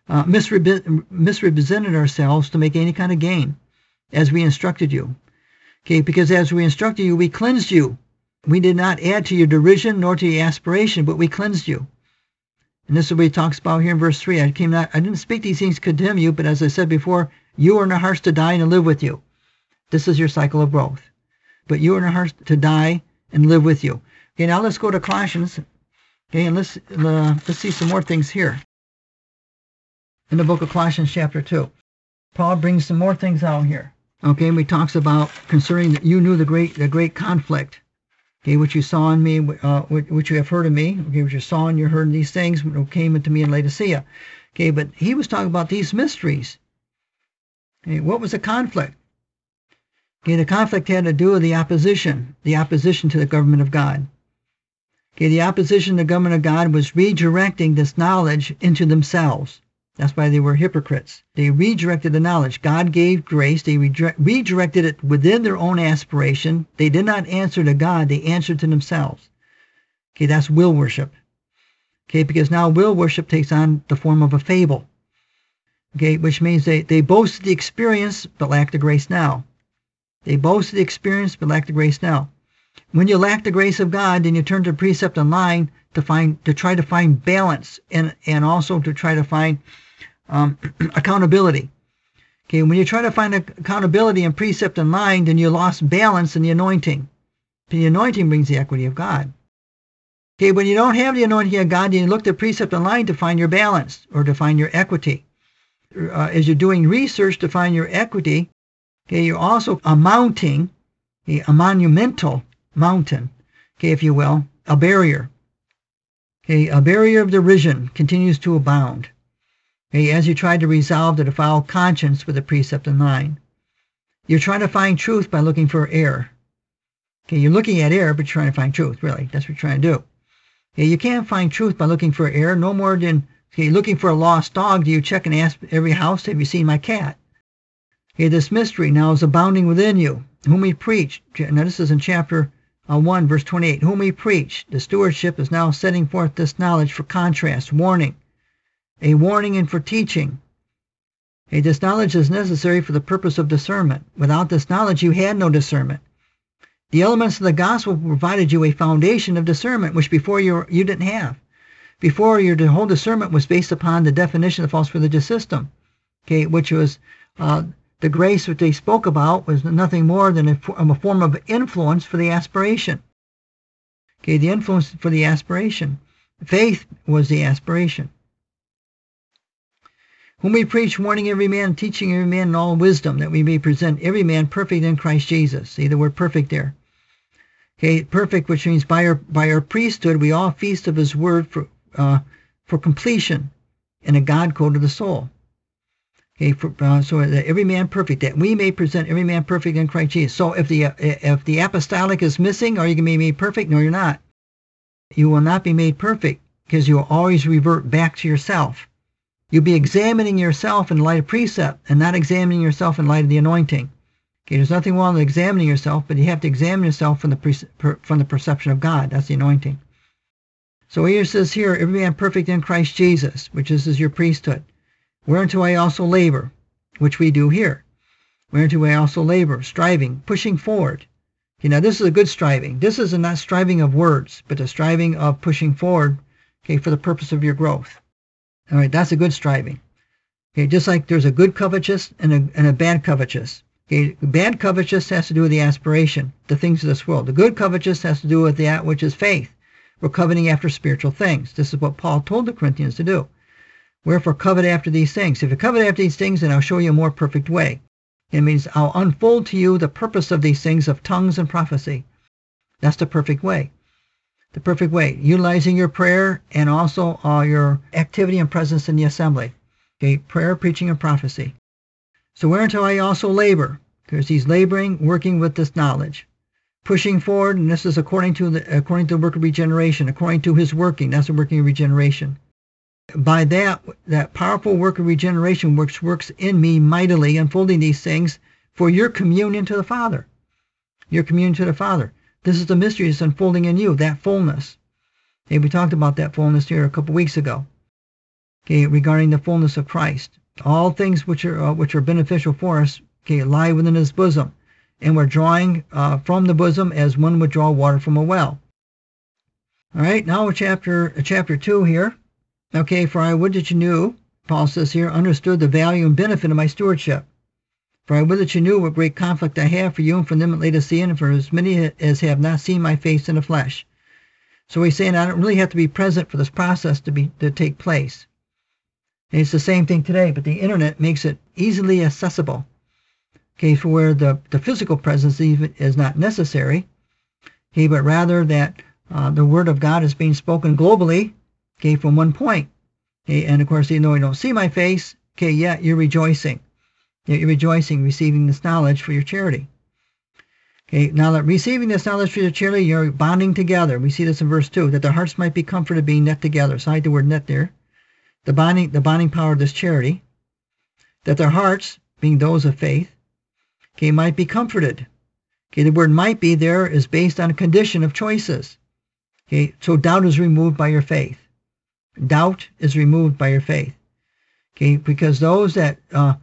misrepresented ourselves to make any kind of gain, as we instructed you. Okay, because as we instructed you, we cleansed you. We did not add to your derision nor to your aspiration, but we cleansed you. And this is what he talks about here in verse 3. I didn't speak these things to condemn you, but as I said before, you are in our hearts to die and to live with you. This is your cycle of growth. But you are in our hearts to die and live with you. Okay, now let's go to Colossians. Okay, and let's see some more things here. In the book of Colossians chapter 2. Paul brings some more things out here. Okay, and he talks about concerning that you knew the great conflict. Okay, which you saw in me, which you have heard of me. Okay, which you saw and you heard in these things which came into me in Laodicea. Okay, but he was talking about these mysteries. Okay, what was the conflict? Okay, the conflict had to do with the opposition to the government of God. Okay, the opposition to the government of God was redirecting this knowledge into themselves. That's why they were hypocrites. They redirected the knowledge. God gave grace. They redirected it within their own aspiration. They did not answer to God. They answered to themselves. Okay, that's will worship. Okay, because now will worship takes on the form of a fable. Okay, which means they boast the experience but lack the grace now. They boast the experience but lack the grace now. When you lack the grace of God, then you turn to precept and line to try to find balance and also to try to find accountability. Okay, when you try to find accountability in precept and line, then you lost balance in the anointing. The anointing brings the equity of God. Okay, when you don't have the anointing of God, then you look to precept and line to find your balance or to find your equity. As you're doing research to find your equity, okay, you're also mounting a monumental mountain, okay, if you will, a barrier. Okay, a barrier of derision continues to abound. Okay, as you try to resolve the defiled conscience with a precept in mind. You're trying to find truth by looking for error. Okay, you're looking at error, but you're trying to find truth, really. That's what you're trying to do. Okay, you can't find truth by looking for error, no more than looking for a lost dog. Do you check and ask every house, have you seen my cat? Okay, this mystery now is abounding within you, whom we preach. Now this is in chapter 1, verse 28. Whom we preach. The stewardship is now setting forth this knowledge for contrast, warning. A warning and for teaching. Okay, this knowledge is necessary for the purpose of discernment. Without this knowledge, you had no discernment. The elements of the gospel provided you a foundation of discernment, which before you didn't have. Before, your whole discernment was based upon the definition of the false religious system, okay, which was the grace that they spoke about was nothing more than a form of influence for the aspiration. Okay, the influence for the aspiration. Faith was the aspiration. Whom we preach, warning every man, teaching every man in all wisdom, that we may present every man perfect in Christ Jesus. See the word perfect there. Okay, perfect, which means by our priesthood, we all feast of his word for completion in a God code of the soul. Okay, so that every man perfect, that we may present every man perfect in Christ Jesus. So if the apostolic is missing, are you going to be made perfect? No, you're not. You will not be made perfect because you will always revert back to yourself. You'll be examining yourself in the light of precept and not examining yourself in light of the anointing. Okay, there's nothing wrong with examining yourself, but you have to examine yourself from the perception of God. That's the anointing. So here it says here, every man perfect in Christ Jesus, which is your priesthood. Whereunto I also labor, which we do here. Whereunto I also labor, striving, pushing forward. Okay, now this is a good striving. This is not striving of words, but the striving of pushing forward, okay, for the purpose of your growth. All right, that's a good striving. Okay, just like there's a good covetous and a bad covetous. Okay, bad covetous has to do with the aspiration, the things of this world. The good covetous has to do with that which is faith. We're coveting after spiritual things. This is what Paul told the Corinthians to do. Wherefore covet after these things. If you covet after these things, then I'll show you a more perfect way. It means I'll unfold to you the purpose of these things of tongues and prophecy. That's the perfect way. The perfect way, utilizing your prayer and also your activity and presence in the assembly. Okay, prayer, preaching, and prophecy. So whereunto I also labor, because he's laboring, working with this knowledge, pushing forward, and this is according to the work of regeneration, according to his working. That's the working of regeneration. By that powerful work of regeneration works in me mightily, unfolding these things for your communion to the Father. Your communion to the Father. This is the mystery that's unfolding in you, that fullness. Okay, we talked about that fullness here a couple weeks ago. Okay, regarding the fullness of Christ. All things which are beneficial for us, okay, lie within his bosom. and we're drawing from the bosom as one would draw water from a well. All right, now we're chapter 2 here. Okay, for I would that you knew, Paul says here, understood the value and benefit of my stewardship. For I would that you knew what great conflict I have for you and for them at Laodicea, and for as many as have not seen my face in the flesh. So he's saying I don't really have to be present for this process to take place. And it's the same thing today, but the internet makes it easily accessible. Okay, for where the physical presence even is not necessary. Okay, but rather that the word of God is being spoken globally. Okay, from one point. Okay, and of course, even though you don't see my face, okay, yet you're rejoicing. You're rejoicing, receiving this knowledge for your charity. Okay, now that receiving this knowledge for your charity, you're bonding together. We see this in verse 2, that their hearts might be comforted, being knit together. So I hide the word knit there. The bonding power of this charity. That their hearts, being those of faith, okay, might be comforted. Okay, the word might be there is based on a condition of choices. Okay, so doubt is removed by your faith. Doubt is removed by your faith. Okay, because those that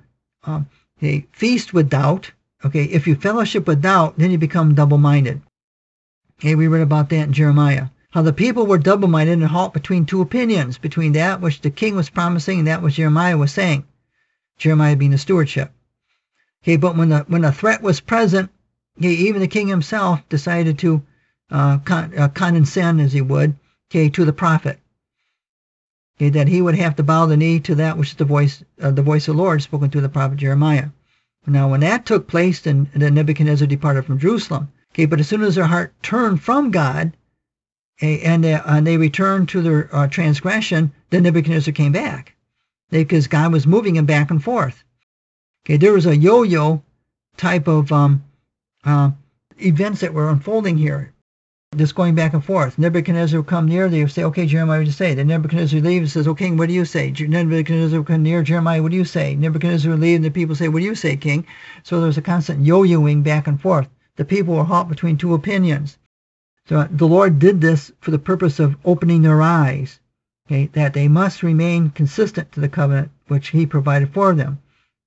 feast with doubt, okay, if you fellowship with doubt, then you become double-minded. Okay, we read about that in Jeremiah. How the people were double-minded and halt between two opinions, between that which the king was promising and that which Jeremiah was saying. Jeremiah being the stewardship. Okay, but when the threat was present, okay, even the king himself decided to condescend, as he would, okay, to the prophet. Okay, that he would have to bow the knee to that which is the voice of the Lord spoken to the prophet Jeremiah. Now, when that took place, then Nebuchadnezzar departed from Jerusalem. Okay, but as soon as their heart turned from God, okay, and they returned to their transgression, then Nebuchadnezzar came back, because God was moving him back and forth. Okay, there was a yo-yo type of events that were unfolding here, just going back and forth. Nebuchadnezzar would come near, they would say, okay, Jeremiah, what do you say? Then Nebuchadnezzar would leave and says, okay, what do you say? Nebuchadnezzar would come near, Jeremiah, what do you say? Nebuchadnezzar would leave and the people say, what do you say, king? So there was a constant yo-yoing back and forth. The people were caught between two opinions. So the Lord did this for the purpose of opening their eyes, okay, that they must remain consistent to the covenant which he provided for them.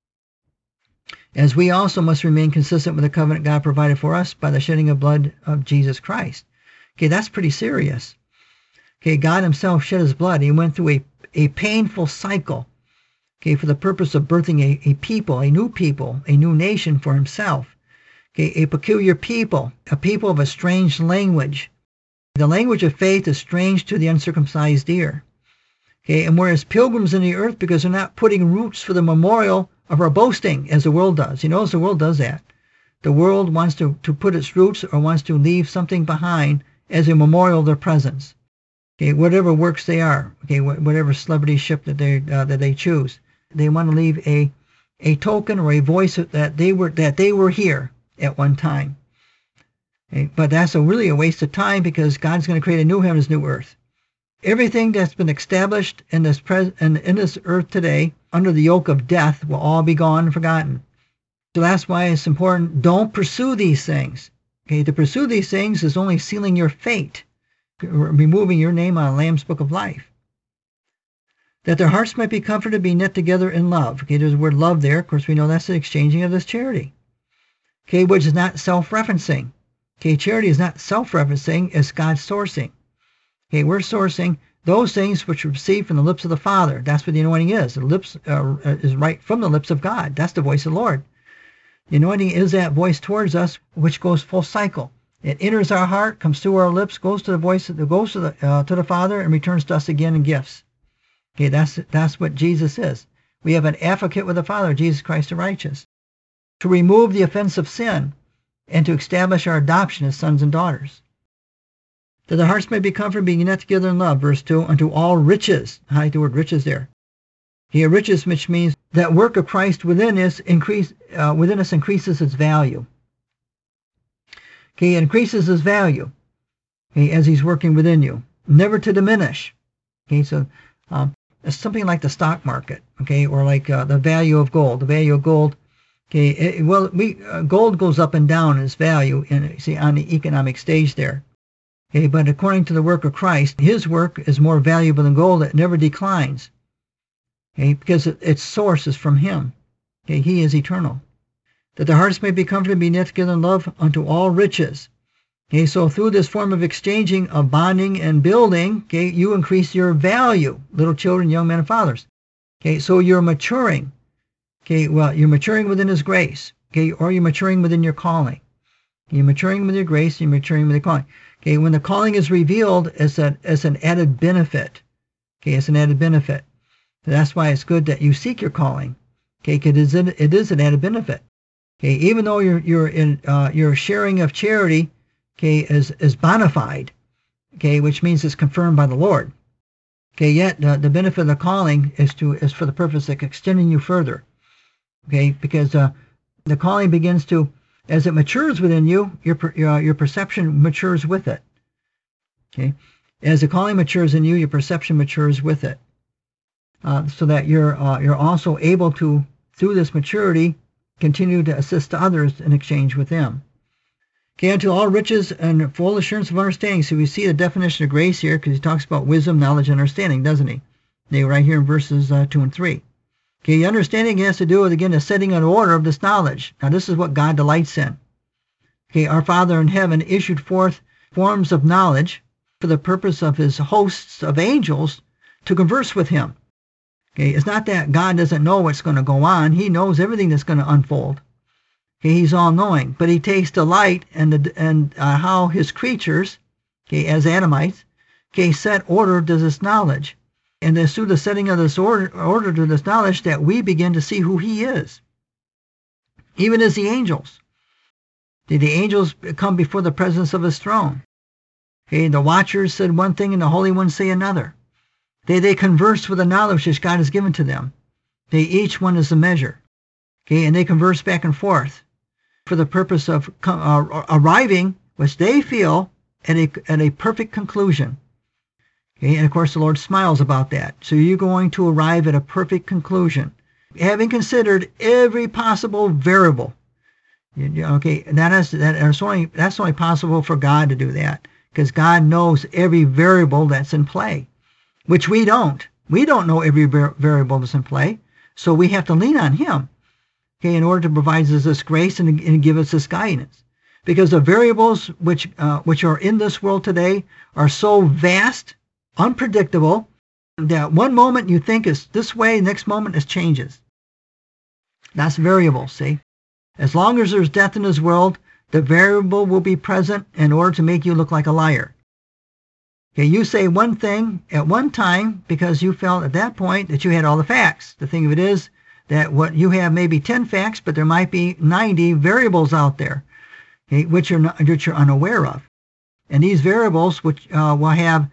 As we also must remain consistent with the covenant God provided for us by the shedding of blood of Jesus Christ. Okay, that's pretty serious. Okay, God himself shed his blood. He went through a painful cycle, okay, for the purpose of birthing a people, a new nation for himself. Okay, a peculiar people, a people of a strange language. The language of faith is strange to the uncircumcised ear. Okay, and we're as pilgrims in the earth because they're not putting roots for the memorial of our boasting as the world does. You notice the world does that. The world wants to put its roots or wants to leave something behind as a memorial of their presence. Okay, whatever works they are, okay, whatever celebrityship that they choose, they want to leave a token or a voice that they were here at one time. Okay, but that's really a waste of time because God's going to create a new heaven and new earth. Everything that's been established in this earth today under the yoke of death will all be gone and forgotten. So that's why it's important. Don't pursue these things. Okay, to pursue these things is only sealing your fate, removing your name on a Lamb's Book of Life. That their hearts might be comforted, be knit together in love. Okay, there's the word love there. Of course, we know that's the exchanging of this charity. Okay, which is not self-referencing. Okay, charity is not self-referencing, it's God's sourcing. Okay, we're sourcing those things which we receive from the lips of the Father. That's what the anointing is. The lips is right from the lips of God. That's the voice of the Lord. The anointing is that voice towards us, which goes full cycle. It enters our heart, comes through our lips, goes to the voice, goes to the Father, and returns to us again in gifts. Okay, that's what Jesus is. We have an advocate with the Father, Jesus Christ the righteous, to remove the offense of sin and to establish our adoption as sons and daughters. That the hearts may be comforted, being knit together in love, verse 2, unto all riches. Highlight the word riches there. Here, riches, which means that work of Christ within us increases its value. Okay, it increases its value, okay, as he's working within you, never to diminish. Okay, so it's something like the stock market, okay, or like the value of gold. The value of gold, okay, gold goes up and down in its value, on the economic stage there. Okay, but according to the work of Christ, his work is more valuable than gold. It never declines. Okay, because its source is from him. Okay, he is eternal. that the hearts may be comforted and be knit together in love unto all riches. Okay, so through this form of exchanging, of bonding and building, okay, you increase your value, little children, young men, and fathers. Okay, so you're maturing. Okay, well, you're maturing within His grace. Okay, or you're maturing within your calling. You're maturing with your grace, you're maturing with your calling. Okay, when the calling is revealed as an added benefit. Okay, it's an added benefit. So that's why it's good that you seek your calling. Okay, because it is an added benefit. Okay, even though your sharing of charity, okay, is bona fide, okay, which means it's confirmed by the Lord. Okay, yet the benefit of the calling is for the purpose of extending you further. Okay, because the calling begins to, as it matures within you, your perception matures with it. Okay, as the calling matures in you, your perception matures with it, so that you're also able to, through this maturity, continue to assist others in exchange with them. Okay, unto all riches and full assurance of understanding. So we see the definition of grace here, because he talks about wisdom, knowledge, and understanding, doesn't he? Right here in verses 2 and 3. Okay, understanding has to do with, again, the setting in order of this knowledge. Now, this is what God delights in. Okay, our Father in heaven issued forth forms of knowledge for the purpose of His hosts of angels to converse with Him. Okay, it's not that God doesn't know what's going to go on. He knows everything that's going to unfold. Okay, He's all-knowing, but He takes delight in how His creatures, okay, as Adamites, okay, set order to this knowledge. And it's through the setting of this order to this knowledge that we begin to see who He is. Even as the angels. The angels come before the presence of His throne. Okay, the watchers said one thing and the holy ones say another. They converse with the knowledge which God has given to them. Each one is a measure. Okay, and they converse back and forth for the purpose of arriving, which they feel, at a perfect conclusion. Okay, and of course the Lord smiles about that. So you're going to arrive at a perfect conclusion, having considered every possible variable. Okay, that's only possible for God to do that, because God knows every variable that's in play, which we don't. We don't know every variable that's in play, so we have to lean on Him, okay, in order to provide us this grace and give us this guidance. Because the variables which are in this world today are so vast, unpredictable, that one moment you think is this way, next moment it changes. That's variables, see? As long as there's death in this world, the variable will be present in order to make you look like a liar. Okay, you say one thing at one time because you felt at that point that you had all the facts. The thing of it is that what you have may be 10 facts, but there might be 90 variables out there, okay, which you're unaware of. And these variables, which will have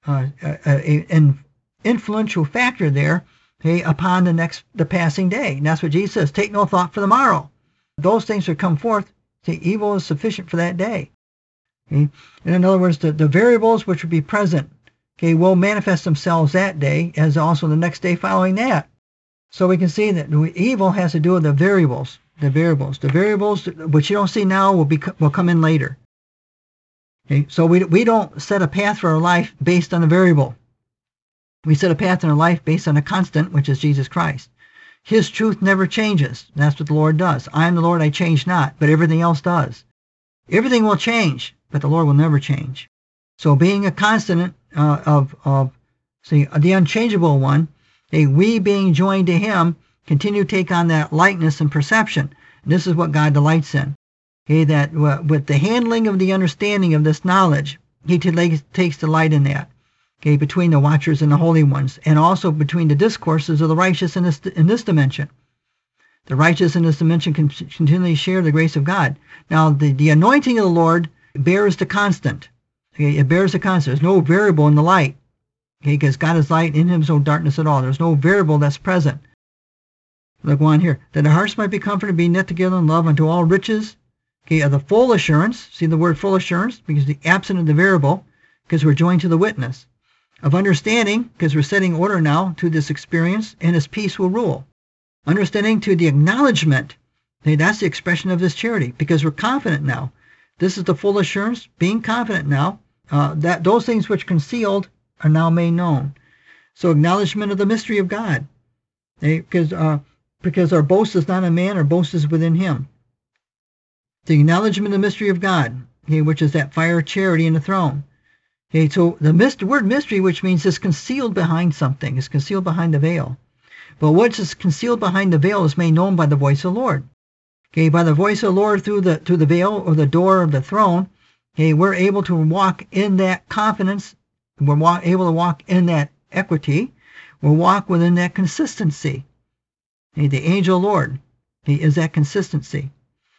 an influential factor there, okay, upon the passing day. And that's what Jesus says, take no thought for the morrow. Those things that come forth, the evil is sufficient for that day. Okay? And in other words, the variables which will be present, okay, will manifest themselves that day, as also the next day following that. So we can see that evil has to do with the variables. The variables which you don't see now will come in later. Okay? So we don't set a path for our life based on a variable. We set a path in our life based on a constant, which is Jesus Christ. His truth never changes. That's what the Lord does. I am the Lord, I change not, but everything else does. Everything will change, but the Lord will never change. So being a constant the unchangeable one, we being joined to Him, continue to take on that likeness and perception. And this is what God delights in. Okay, that with the handling of the understanding of this knowledge, He takes delight in that. Okay, between the watchers and the holy ones, and also between the discourses of the righteous in this dimension. The righteous in this dimension can continually share the grace of God. Now, the anointing of the Lord bears the constant. Okay, it bears the constant. There's no variable in the light. Okay, because God is light, in Him is no darkness at all. There's no variable that's present. Look on here. That the hearts might be comforted, be knit together in love unto all riches. Okay, of the full assurance. See the word full assurance? Because the absent of the variable, because we're joined to the witness. Of understanding, because we're setting order now to this experience, and His peace will rule. Understanding to the acknowledgement. Okay, that's the expression of this charity, because we're confident now. This is the full assurance, being confident now, that those things which concealed are now made known. So acknowledgement of the mystery of God. Okay, because our boast is not in man, our boast is within Him. The acknowledgement of the mystery of God, okay, which is that fire of charity in the throne. Okay, so the word mystery, which means it's concealed behind something, is concealed behind the veil. But what is concealed behind the veil is made known by the voice of the Lord. Okay, by the voice of the Lord through the veil or the door of the throne, okay, we're able to walk in that confidence. We're able to walk in that equity. We'll walk within that consistency. Okay, the angel Lord, he is that consistency.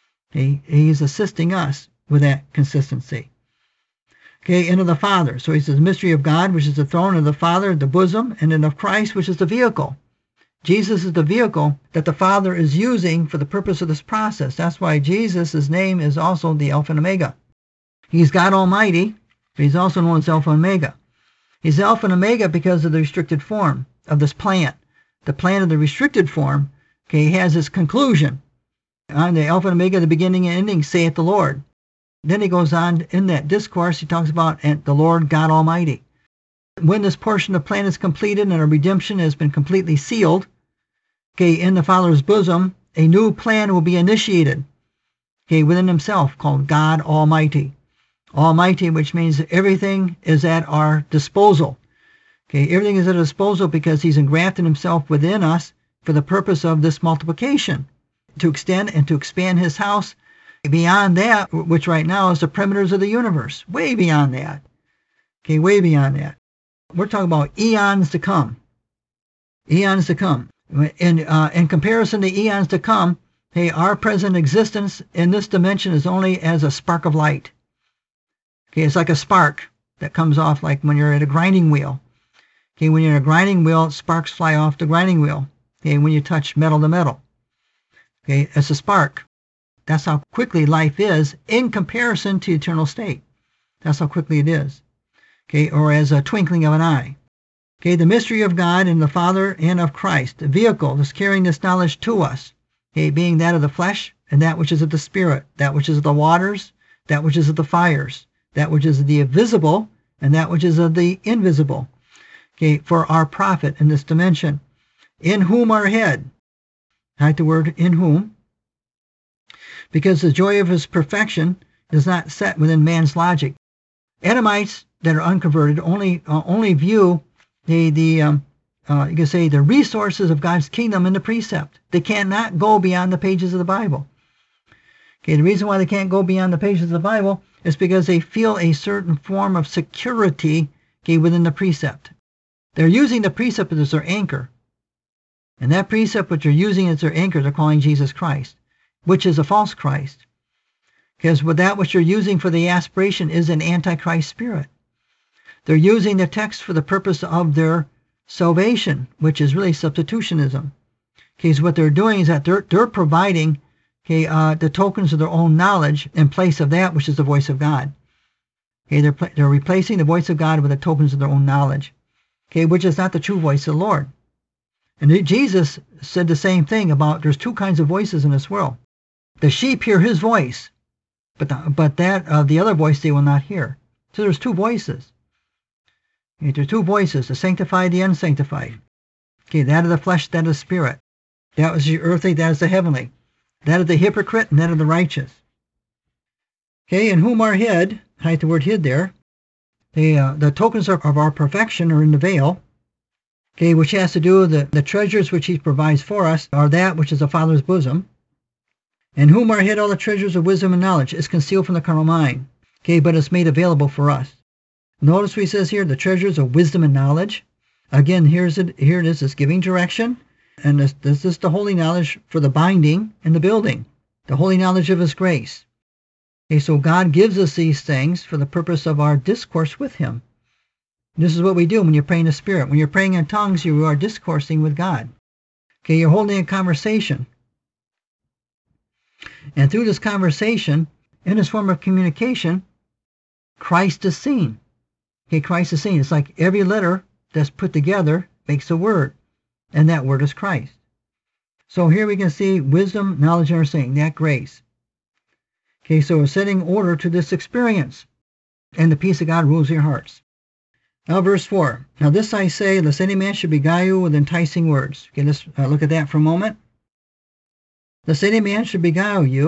He's assisting us with that consistency. Okay, into the Father. So he says, mystery of God, which is the throne of the Father, the bosom, and then of Christ, which is the vehicle. Jesus is the vehicle that the Father is using for the purpose of this process. That's why Jesus' name is also the Alpha and Omega. He's God Almighty, but he's also known as Alpha and Omega. He's Alpha and Omega because of the restricted form of this plant. The plant of the restricted form, okay, has its conclusion. On the Alpha and Omega, the beginning and ending, saith the Lord. Then he goes on in that discourse, he talks about the Lord God Almighty. When this portion of the plan is completed and our redemption has been completely sealed, okay, in the Father's bosom, a new plan will be initiated, okay, within himself called God Almighty. Almighty, which means everything is at our disposal. Okay, everything is at our disposal because he's engrafted himself within us for the purpose of this multiplication, to extend and to expand his house beyond that, which right now is the perimeters of the universe, way beyond that. Okay, way beyond that. We're talking about eons to come. Eons to come. In comparison to eons to come, hey, our present existence in this dimension is only as a spark of light. Okay, it's like a spark that comes off like when you're at a grinding wheel. Okay, when you're at a grinding wheel, sparks fly off the grinding wheel. Okay, when you touch metal to metal. Okay, it's a spark. That's how quickly life is in comparison to eternal state. That's how quickly it is. Okay, or as a twinkling of an eye. Okay, the mystery of God and the Father and of Christ, the vehicle is carrying this knowledge to us. Okay, being that of the flesh and that which is of the spirit, that which is of the waters, that which is of the fires, that which is of the visible and that which is of the invisible. Okay, for our profit in this dimension. In whom our head, write the word in whom, because the joy of his perfection is not set within man's logic. Adamites that are unconverted only view you can say the resources of God's kingdom in the precept. They cannot go beyond the pages of the Bible. Okay, the reason why they can't go beyond the pages of the Bible is because they feel a certain form of security, okay, within the precept. They're using the precept as their anchor. And that precept which they're using as their anchor, they're calling Jesus Christ, which is a false Christ. Because with that which you're using for the aspiration is an antichrist spirit. They're using the text for the purpose of their salvation, which is really substitutionism. Okay, so what they're doing is that they're providing, okay, the tokens of their own knowledge in place of that which is the voice of God. Okay, they're replacing the voice of God with the tokens of their own knowledge. Okay, which is not the true voice of the Lord. And Jesus said the same thing about there's two kinds of voices in this world. The sheep hear his voice, but that the other voice they will not hear. So there's two voices. Okay, there's two voices, the sanctified, the unsanctified. Okay, that of the flesh, that of the spirit. That is the earthly, that is the heavenly. That of the hypocrite, and that of the righteous. Okay, in whom our head, write the word hid there, the tokens of our perfection are in the veil. Okay, which has to do with the treasures which he provides for us are that which is the Father's bosom. In whom are hid all the treasures of wisdom and knowledge is concealed from the carnal mind. Okay, but it's made available for us. Notice what he says here, the treasures of wisdom and knowledge. Again, here it is, it's giving direction. And this is the holy knowledge for the binding and the building. The holy knowledge of his grace. Okay, so God gives us these things for the purpose of our discourse with him. This is what we do when you're praying in the Spirit. When you're praying in tongues, you are discoursing with God. Okay, you're holding a conversation. And through this conversation, in this form of communication, Christ is seen. Okay, Christ is seen. It's like every letter that's put together makes a word, and that word is Christ. So here we can see wisdom, knowledge, and understanding, that grace. Okay, so we're setting order to this experience, and the peace of God rules your hearts. Now verse 4. Now this I say, lest any man should beguile you with enticing words. Okay, let's look at that for a moment. Lest any man should beguile you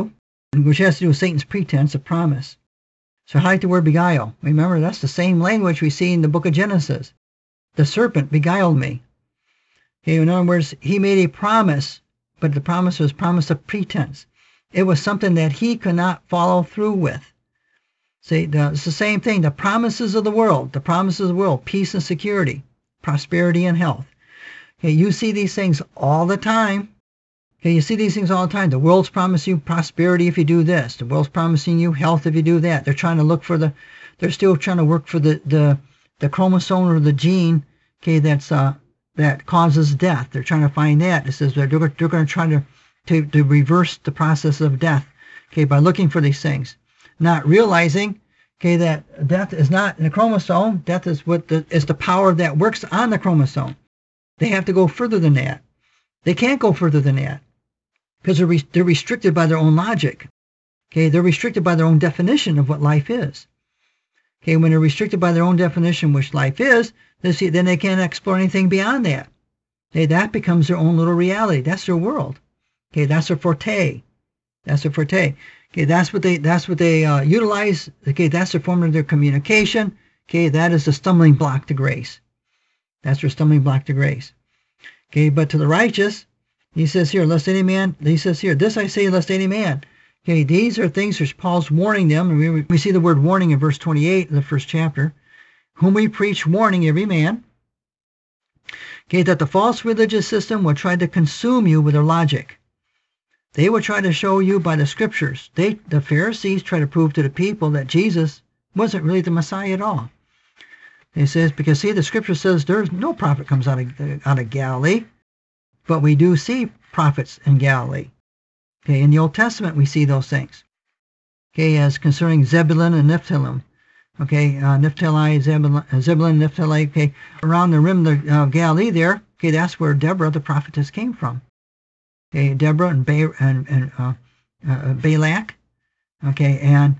which has to do with Satan's pretense of promise. So highlight the word beguile. Remember, that's the same language we see in the book of Genesis. The serpent beguiled me. Okay, in other words, he made a promise, but the promise was promise of pretense. It was something that he could not follow through with. See, it's the same thing. The promises of the world, peace and security, prosperity and health. Okay, you see these things all the time. Okay, you see these things all the time. The world's promising you prosperity if you do this. The world's promising you health if you do that. They're trying to look for they're still trying to work for the chromosome or the gene, okay, that causes death. They're trying to find that. It says they're going to try to reverse the process of death, okay, by looking for these things. Not realizing, okay, that death is not in the chromosome. Death is is the power that works on the chromosome. They have to go further than that. They can't go further than that because they're restricted by their own logic. Okay, they're restricted by their own definition of what life is. Okay, when they're restricted by their own definition, which life is, then they can't explore anything beyond that. Okay, that becomes their own little reality. That's their world. Okay, that's their forte. That's their forte. Okay, that's what they utilize. Okay, that's the form of their communication. Okay, that is the stumbling block to grace. That's their stumbling block to grace. Okay, but to the righteous, he says here, this I say, lest any man. Okay, these are things which Paul's warning them. And we see the word warning in verse 28 of the first chapter. Whom we preach, warning every man. Okay, that the false religious system will try to consume you with their logic. They will try to show you by the scriptures. The Pharisees try to prove to the people that Jesus wasn't really the Messiah at all. It says, because see, the scripture says there's no prophet comes out of Galilee, but we do see prophets in Galilee. Okay, in the Old Testament we see those things. Okay, as concerning Zebulun and Nephthalim. Okay, Naphtali, Zebulun, Naphtali. Okay, around the rim of Galilee there. Okay, that's where Deborah the prophetess came from. Okay, Deborah and Balak. Okay, and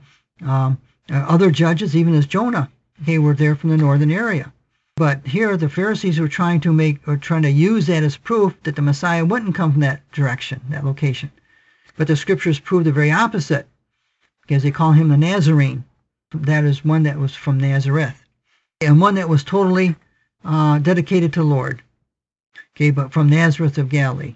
other judges, even as Jonah. Okay, were there from the northern area. But here the Pharisees were trying to use that as proof that the Messiah wouldn't come from that direction, that location. But the scriptures prove the very opposite, because they call him the Nazarene. That is one that was from Nazareth, and one that was totally dedicated to the Lord. Okay, but from Nazareth of Galilee.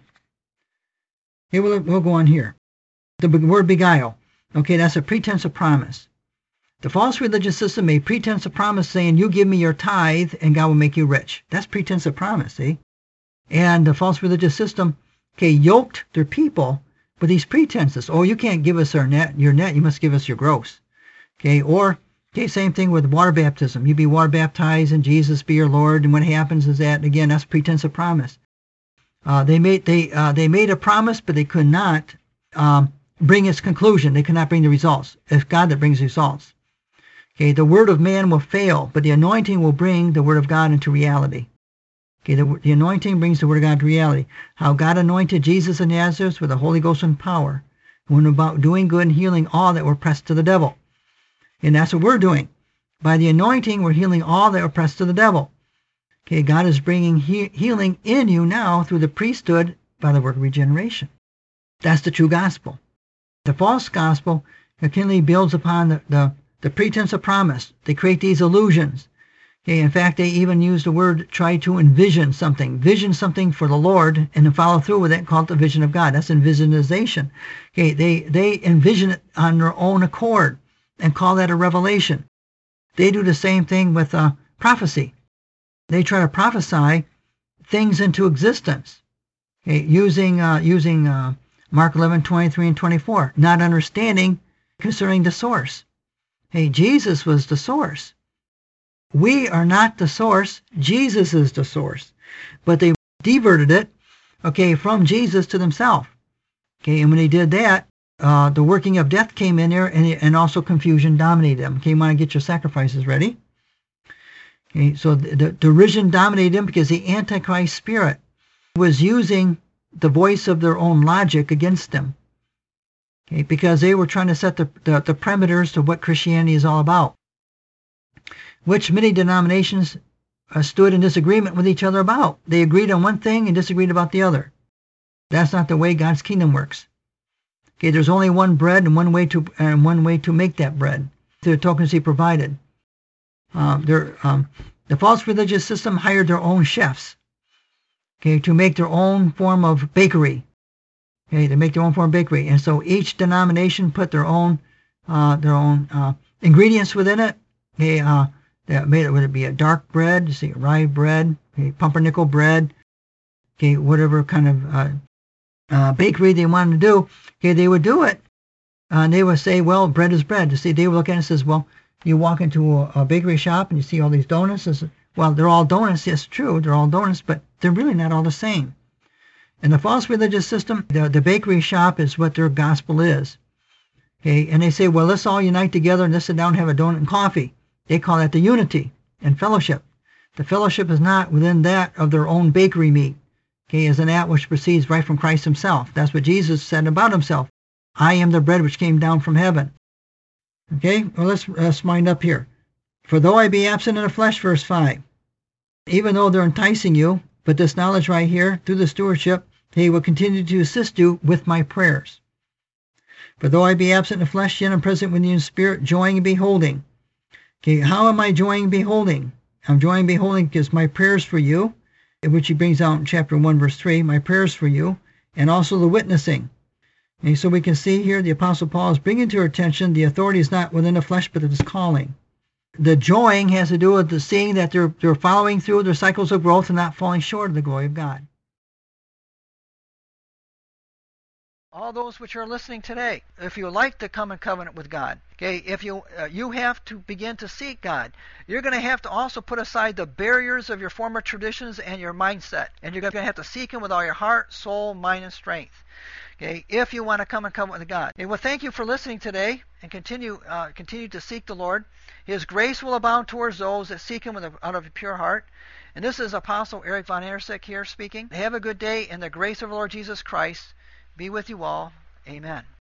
Okay, we'll go on here. The word beguile. Okay, that's a pretense of promise. The false religious system made pretense of promise saying, you give me your tithe and God will make you rich. That's pretense of promise, see? And the false religious system, okay, yoked their people with these pretenses. Oh, you can't give us your net, you must give us your gross. Okay, or, okay, same thing with water baptism. You be water baptized and Jesus be your Lord, and what happens is that, again, that's pretense of promise. They made a promise, but they could not bring its conclusion. They could not bring the results. It's God that brings results. Okay, the word of man will fail, but the anointing will bring the word of God into reality. Okay, the anointing brings the word of God to reality. How God anointed Jesus of Nazareth with the Holy Ghost and power, who went about doing good and healing all that were pressed to the devil. And that's what we're doing. By the anointing, we're healing all that were pressed to the devil. Okay, God is bringing healing in you now through the priesthood by the work of regeneration. That's the true gospel. The false gospel continually builds upon the pretense of promise. They create these illusions. Okay, in fact, they even use the word, try to vision something for the Lord, and then follow through with it, called the vision of God. That's envisionization. Okay, they envision it on their own accord and call that a revelation. They do the same thing with prophecy. They try to prophesy things into existence, okay, using Mark 11:23 and 24, not understanding concerning the source. Hey, Jesus was the source. We are not the source. Jesus is the source. But they diverted it, okay, from Jesus to themselves. Okay, and when they did that, the working of death came in there, and also confusion dominated them. Okay, you want to get your sacrifices ready. Okay, so the derision dominated them because the Antichrist spirit was using the voice of their own logic against them. Okay, because they were trying to set the parameters to what Christianity is all about, which many denominations stood in disagreement with each other about. They agreed on one thing and disagreed about the other. That's not the way God's kingdom works. Okay, there's only one bread and one way to make that bread. The tokens he provided. The false religious system hired their own chefs, okay, to make their own form of bakery. Okay, to make their own form of bakery, and so each denomination put their own ingredients within it. Okay, that made it, whether it be a dark bread, say rye bread, okay, pumpernickel bread, okay, whatever kind of bakery they wanted to do. Okay, they would do it, and they would say, well, bread is bread. You see, they would look at it and says, well, you walk into a bakery shop and you see all these donuts. Well, they're all donuts. Yes, true, they're all donuts, but they're really not all the same. In the false religious system, the bakery shop is what their gospel is. Okay, and they say, well, let's all unite together and let's sit down and have a donut and coffee. They call that the unity and fellowship. The fellowship is not within that of their own bakery meat. Okay, as in that which proceeds right from Christ himself. That's what Jesus said about himself. I am the bread which came down from heaven. Okay, well, let's wind up here. For though I be absent in the flesh, verse 5, even though they're enticing you, but this knowledge right here, through the stewardship, he will continue to assist you with my prayers. For though I be absent in the flesh, yet I'm present with you in spirit, joying and beholding. Okay, how am I joying and beholding? I'm joying and beholding because my prayers for you, which he brings out in chapter 1, verse 3, my prayers for you, and also the witnessing. And so we can see here the Apostle Paul is bringing to our attention the authority is not within the flesh, but it is calling. The joying has to do with the seeing that they're following through their cycles of growth and not falling short of the glory of God. All those which are listening today, if you like to come in covenant with God, okay, if you have to begin to seek God, you're going to have to also put aside the barriers of your former traditions and your mindset, and you're going to have to seek Him with all your heart, soul, mind, and strength. Okay, if you want to come in covenant with God. Okay, well, thank you for listening today, and continue to seek the Lord. His grace will abound towards those that seek Him out of a pure heart. And this is Apostle Eric Von Ersick here speaking. Have a good day, and the grace of the Lord Jesus Christ be with you all. Amen.